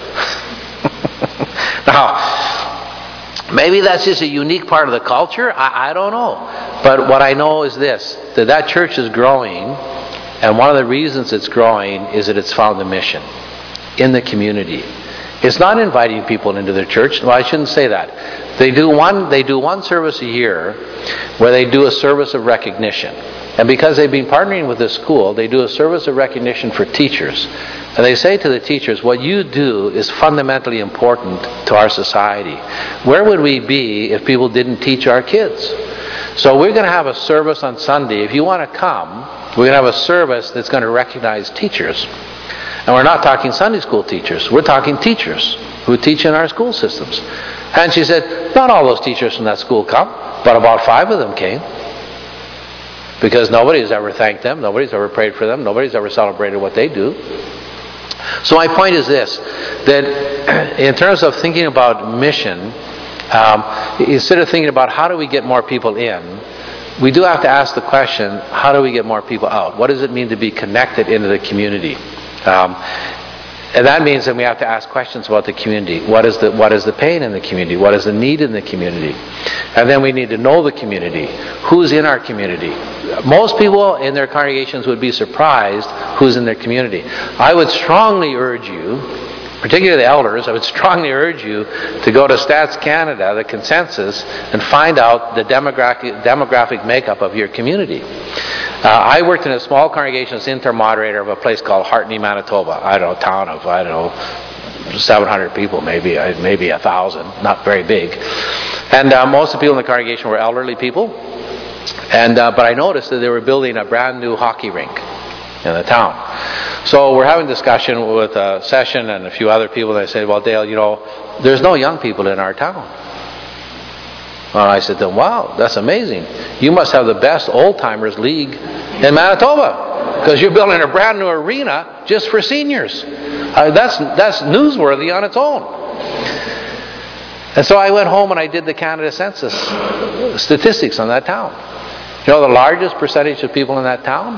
Now, maybe that's just a unique part of the culture. I, I don't know. But what I know is this, that that church is growing, and one of the reasons it's growing is that it's found a mission in the community. It's not inviting people into their church. No, I shouldn't say that. They do one, they do one service a year where they do a service of recognition. And because they've been partnering with this school, they do a service of recognition for teachers. And they say to the teachers, what you do is fundamentally important to our society. Where would we be if people didn't teach our kids? So we're going to have a service on Sunday. If you want to come, we're going to have a service that's going to recognize teachers. And we're not talking Sunday school teachers. We're talking teachers who teach in our school systems. And she said, not all those teachers from that school come, but about five of them came. Because nobody's ever thanked them, nobody's ever prayed for them, nobody's ever celebrated what they do. So my point is this, that in terms of thinking about mission, um, instead of thinking about how do we get more people in, we do have to ask the question, how do we get more people out? What does it mean to be connected into the community? Um, and that means that we have to ask questions about the community. What is the what is the pain in the community? What is the need in the community? And then we need to know the community. Who's in our community? Most people in their congregations would be surprised who's in their community. I would strongly urge you, particularly the elders, I would strongly urge you to go to Stats Canada, the consensus, and find out the demographic, demographic makeup of your community. Uh, I worked in a small congregation as inter-moderator of a place called Hartney, Manitoba. I don't know, a town of, I don't know, seven hundred people, maybe, maybe one thousand, not very big. And uh, most of the people in the congregation were elderly people. And uh, but I noticed that they were building a brand new hockey rink in the town. So we're having discussion with a session and a few other people, and I said, well, Dale, you know, there's no young people in our town. Well, I said to them, wow, that's amazing. You must have the best old-timers league in Manitoba, because you're building a brand new arena just for seniors. Uh, that's, that's newsworthy on its own. And so I went home and I did the Canada Census statistics on that town. You know the largest percentage of people in that town?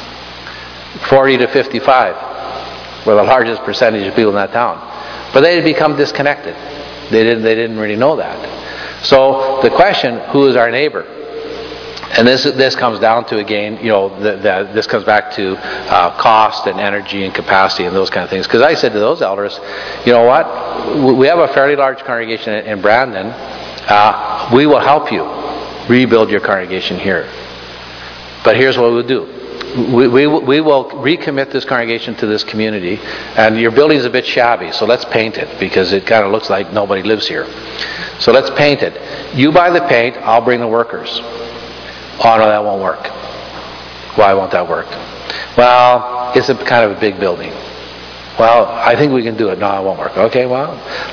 forty to fifty-five were the largest percentage of people in that town. But they had become disconnected. They didn't, they didn't really know that. So the question, who is our neighbor? And this this comes down to, again, you know, the, the, this comes back to uh, cost and energy and capacity and those kind of things. Because I said to those elders, you know what? We have a fairly large congregation in, in Brandon. Uh, we will help you rebuild your congregation here. But here's what we'll do. We, we, we will recommit this congregation to this community. And your building is a bit shabby, so let's paint it, because it kind of looks like nobody lives here. So let's paint it. You buy the paint, I'll bring the workers. Oh, no, that won't work. Why won't that work? Well, it's a kind of a big building. Well, I think we can do it. No, it won't work. Okay, well,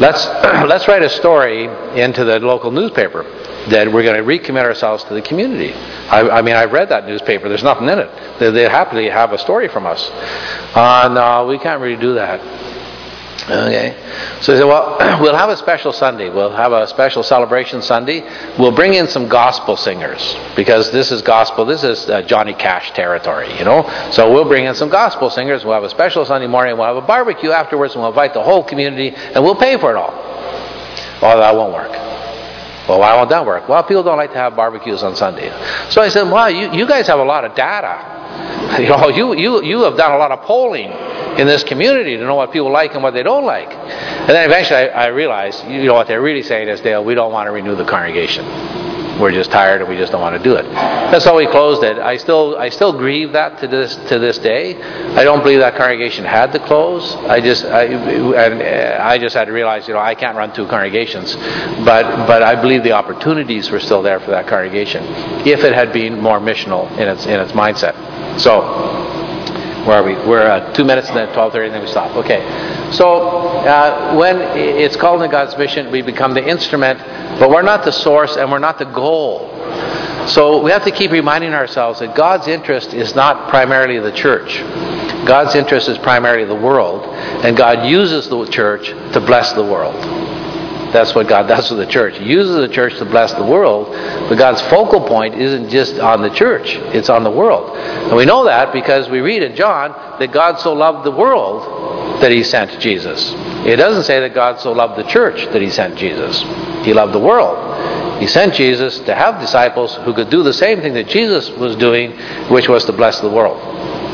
let's let's write a story into the local newspaper that we're going to recommit ourselves to the community. I, I mean, I've read that newspaper. There's nothing in it. They, they happily have a story from us. Uh, no, we can't really do that. Okay. So he said, well, we'll have a special Sunday. We'll have a special celebration Sunday. We'll bring in some gospel singers because this is gospel. This is uh, Johnny Cash territory, you know. So we'll bring in some gospel singers. We'll have a special Sunday morning. We'll have a barbecue afterwards, and we'll invite the whole community, and we'll pay for it all. Well, that won't work. Well, why won't that work? Well, people don't like to have barbecues on Sunday. So I said, well, you, you guys have a lot of data. You know, you, you, you have done a lot of polling in this community to know what people like and what they don't like. And then eventually I, I realized, you know, what they're really saying is, Dale, we don't want to renew the congregation. We're just tired and we just don't want to do it. That's how we closed it. I still I still grieve that to this to this day. I don't believe that congregation had to close. I just I and I just had to realize, you know, I can't run two congregations, but but I believe the opportunities were still there for that congregation if it had been more missional in its in its mindset. So. Where are we? We're uh, two minutes and then twelve thirty and then we stop. Okay. So uh, when it's called in God's mission, we become the instrument, but we're not the source and we're not the goal. So we have to keep reminding ourselves that God's interest is not primarily the church. God's interest is primarily the world, and God uses the church to bless the world. That's what God does with the church. He uses the church to bless the world, but God's focal point isn't just on the church, it's on the world. And we know that because we read in John that God so loved the world that He sent Jesus. It doesn't say that God so loved the church that He sent Jesus. He loved the world. He sent Jesus to have disciples who could do the same thing that Jesus was doing, which was to bless the world.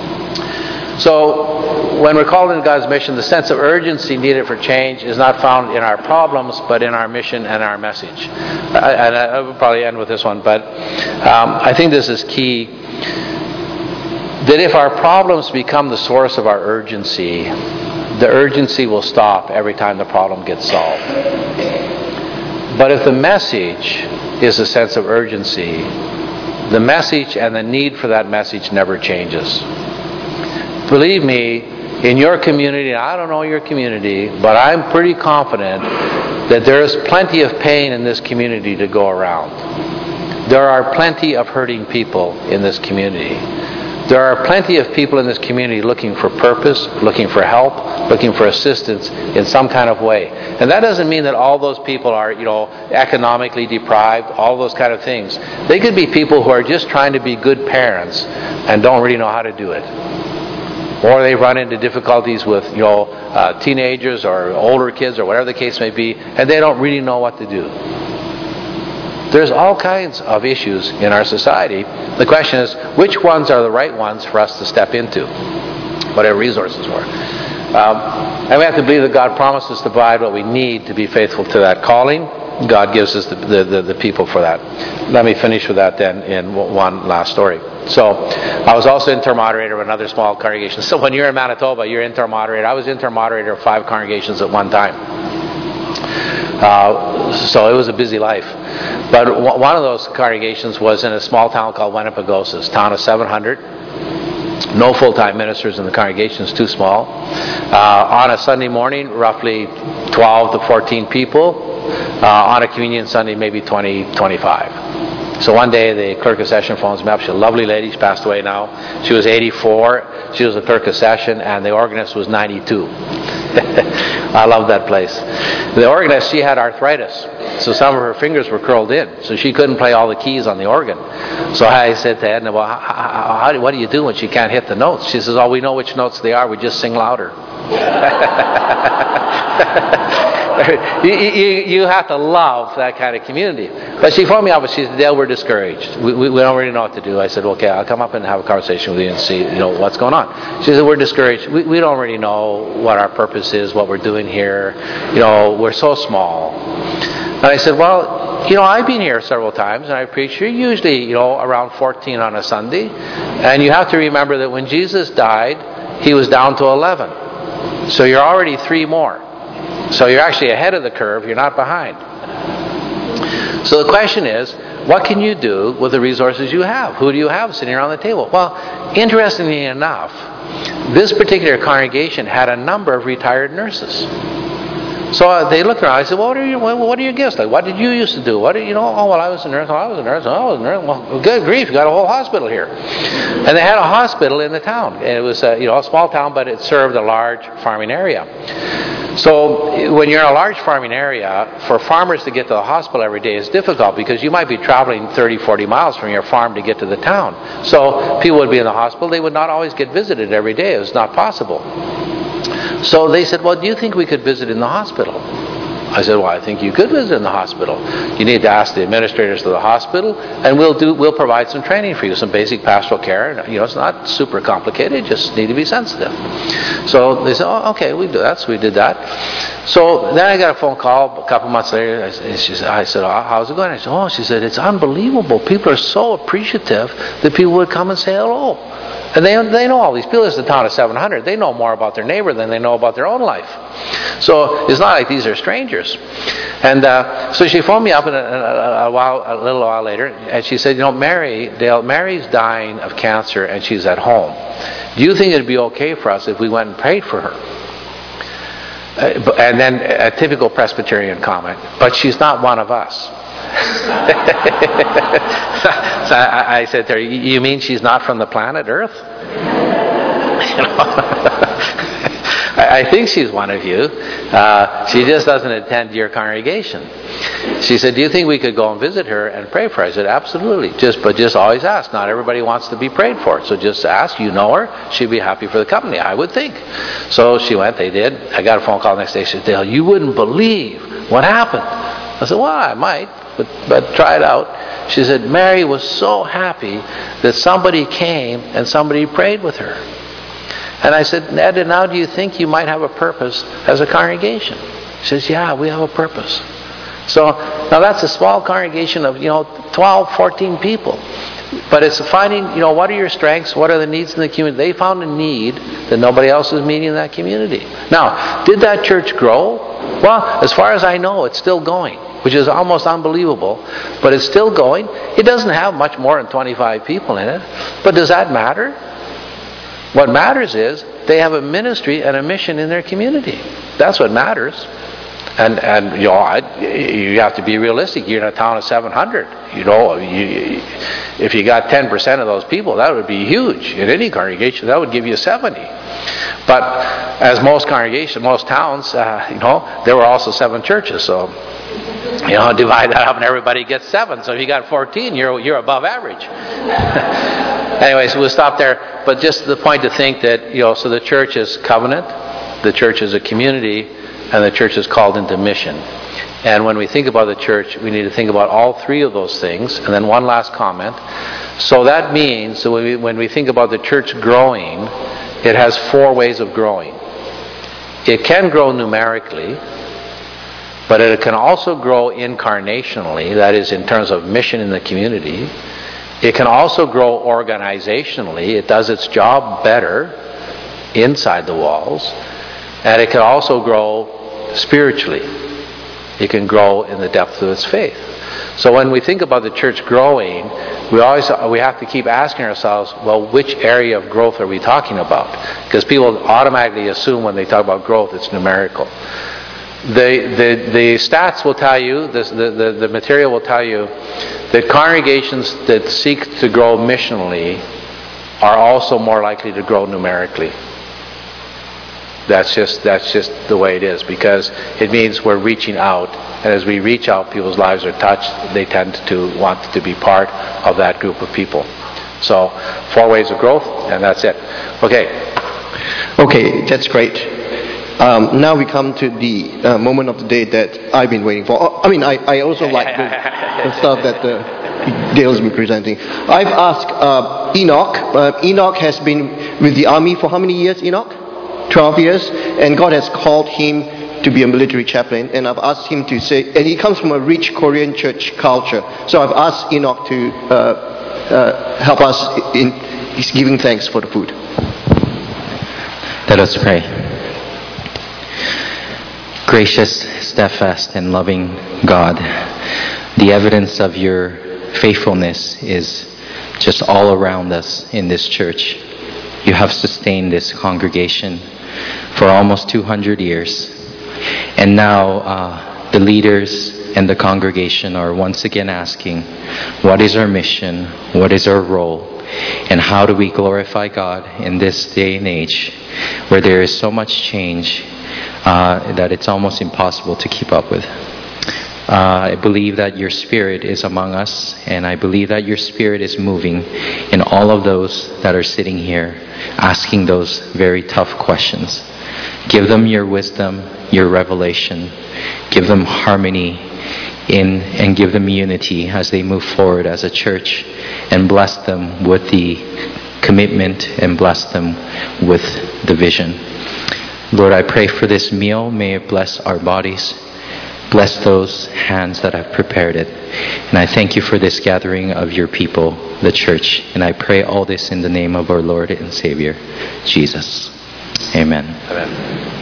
So, when we're called into God's mission, the sense of urgency needed for change is not found in our problems, but in our mission and our message. I, and I will probably end with this one, but um, I think this is key. That if our problems become the source of our urgency, the urgency will stop every time the problem gets solved. But if the message is a sense of urgency, the message and the need for that message never changes. Believe me, in your community, I don't know your community, but I'm pretty confident that there is plenty of pain in this community to go around. There are plenty of hurting people in this community. There are plenty of people in this community looking for purpose, looking for help, looking for assistance in some kind of way. And that doesn't mean that all those people are, you know, economically deprived, all those kind of things. They could be people who are just trying to be good parents and don't really know how to do it. Or they run into difficulties with, you know, uh, teenagers or older kids or whatever the case may be, and they don't really know what to do. There's all kinds of issues in our society. The question is, which ones are the right ones for us to step into? Whatever resources were. Um, and we have to believe that God promises to provide what we need to be faithful to that calling. God gives us the, the, the, the people for that. Let me finish with that then in one last story. So, I was also interim moderator of another small congregation. So when you're in Manitoba, you're interim moderator. I was interim moderator of five congregations at one time. Uh, so it was a busy life. But w- one of those congregations was in a small town called Winnipegosis, town of seven hundred. No full-time ministers in the congregation, it's too small. Uh, on a Sunday morning, roughly twelve to fourteen people. Uh, on a communion Sunday, maybe twenty, twenty-five. So one day the clerk of session phones me up. She's a lovely lady. She passed away now. She was eighty-four. She was the clerk of session, and the organist was ninety-two. I love that place. The organist, she had arthritis, so some of her fingers were curled in, so she couldn't play all the keys on the organ. So I said to Edna, well, how, how, how, what do you do when she can't hit the notes? She says, oh, we know which notes they are. We just sing louder. you, you, you have to love that kind of community. But she phoned me up and she said, Dale, we're discouraged. We, we, we don't really know what to do. I said, okay, I'll come up and have a conversation with you and see, you know, what's going on. She said, we're discouraged. We, we don't really know what our purpose is, what we're doing here. You know, we're so small. And I said, well, you know, I've been here several times and I preach. You're usually, you know, around fourteen on a Sunday. And you have to remember that when Jesus died, He was down to eleven. So you're already three more. So you're actually ahead of the curve. You're not behind. So the question is, what can you do with the resources you have? Who do you have sitting around the table? Well, interestingly enough, this particular congregation had a number of retired nurses. So uh, they looked around. I said, well, what are your, what, what are your gifts? Like, what did you used to do? What did you know? Oh, well, I was a nurse. Oh, I was a nurse. Oh, I was a nurse. Well, good grief, you got a whole hospital here. And they had a hospital in the town. And it was, uh, you know, a small town, but it served a large farming area. So when you're in a large farming area, for farmers to get to the hospital every day is difficult because you might be traveling thirty, forty miles from your farm to get to the town. So people would be in the hospital. They would not always get visited every day. It was not possible. So they said, well, do you think we could visit in the hospital? I said, well, I think you could visit in the hospital. You need to ask the administrators of the hospital, and we'll do we'll provide some training for you, some basic pastoral care. You know, it's not super complicated. You just need to be sensitive. So they said, oh, okay, we do that. So we did that. So then I got a phone call a couple months later. And she said, I said, oh, how's it going? I said, oh, she said, it's unbelievable. People are so appreciative that people would come and say hello. And they they know all these people. It's a town of seven hundred. They know more about their neighbor than they know about their own life. So it's not like these are strangers. And uh, so she phoned me up in a, a, a while, a little while later, and she said, you know, Mary, Dale, Mary's dying of cancer, and she's at home. Do you think it'd be okay for us if we went and prayed for her? Uh, and then a typical Presbyterian comment, but she's not one of us. So I, I said to her, you mean she's not from the planet Earth? You know? I think she's one of you. Uh, she just doesn't attend your congregation. She said, do you think we could go and visit her and pray for her? I said, absolutely. Just, but just always ask. Not everybody wants to be prayed for. So just ask. You know her. She'd be happy for the company, I would think. So she went. They did. I got a phone call the next day. She said, Dale, you wouldn't believe what happened. I said, well, I might, but, but try it out. She said, Mary was so happy that somebody came and somebody prayed with her. And I said, Ned, now do you think you might have a purpose as a congregation? She says, yeah, we have a purpose. So now that's a small congregation of, you know, twelve, fourteen people. But it's finding, you know, what are your strengths? What are the needs in the community? They found a need that nobody else is meeting in that community. Now, did that church grow? Well, as far as I know, it's still going, which is almost unbelievable. But it's still going. It doesn't have much more than twenty-five people in it. But does that matter? What matters is they have a ministry and a mission in their community. That's what matters. And and you know, I, you have to be realistic. You're in a town of seven hundred. You know, you, if you got ten percent of those people, that would be huge. In any congregation, that would give you seventy. But as most congregations, most towns, uh, you know, there were also seven churches. So you know, divide that up, and everybody gets seven. So if you got fourteen, you're you're above average. Anyways, we'll stop there. But just the point to think that, you know, so the church is covenant, the church is a community, and the church is called into mission. And when we think about the church, we need to think about all three of those things. And then one last comment. So that means, so when we, when we think about the church growing, it has four ways of growing. It can grow numerically, but it can also grow incarnationally, that is, in terms of mission in the community. It can also grow organizationally. It does its job better inside the walls. And it can also grow spiritually. It can grow in the depth of its faith. So when we think about the church growing, we always we have to keep asking ourselves, well, which area of growth are we talking about? Because people automatically assume when they talk about growth, it's numerical. The, the, the stats will tell you, the, the, the material will tell you that congregations that seek to grow missionally are also more likely to grow numerically. That's just that's just the way it is, because it means we're reaching out, and as we reach out, people's lives are touched. They tend to want to be part of that group of people. So, four ways of growth, and that's it. Okay. Okay, that's great. Um, now we come to the uh, moment of the day that I've been waiting for. I mean, I, I also like the, the stuff that uh, Dale's been presenting. I've asked uh, Enoch. Uh, Enoch has been with the army for how many years, Enoch? twelve years. And God has called him to be a military chaplain. And I've asked him to say, and he comes from a rich Korean church culture. So I've asked Enoch to uh, uh, help us in he's giving thanks for the food. Let us pray. Gracious, steadfast, and loving God, the evidence of your faithfulness is just all around us in this church. You have sustained this congregation for almost two hundred years. And now uh, the leaders and the congregation are once again asking, what is our mission? What is our role? And how do we glorify God in this day and age where there is so much change uh, that it's almost impossible to keep up with? Uh, I believe that your Spirit is among us, and I believe that your Spirit is moving in all of those that are sitting here, asking those very tough questions. Give them your wisdom, your revelation. Give them harmony in, and give them unity as they move forward as a church, and bless them with the commitment and bless them with the vision. Lord, I pray for this meal. May it bless our bodies. Bless those hands that have prepared it. And I thank you for this gathering of your people, the church. And I pray all this in the name of our Lord and Savior, Jesus. Amen. Amen.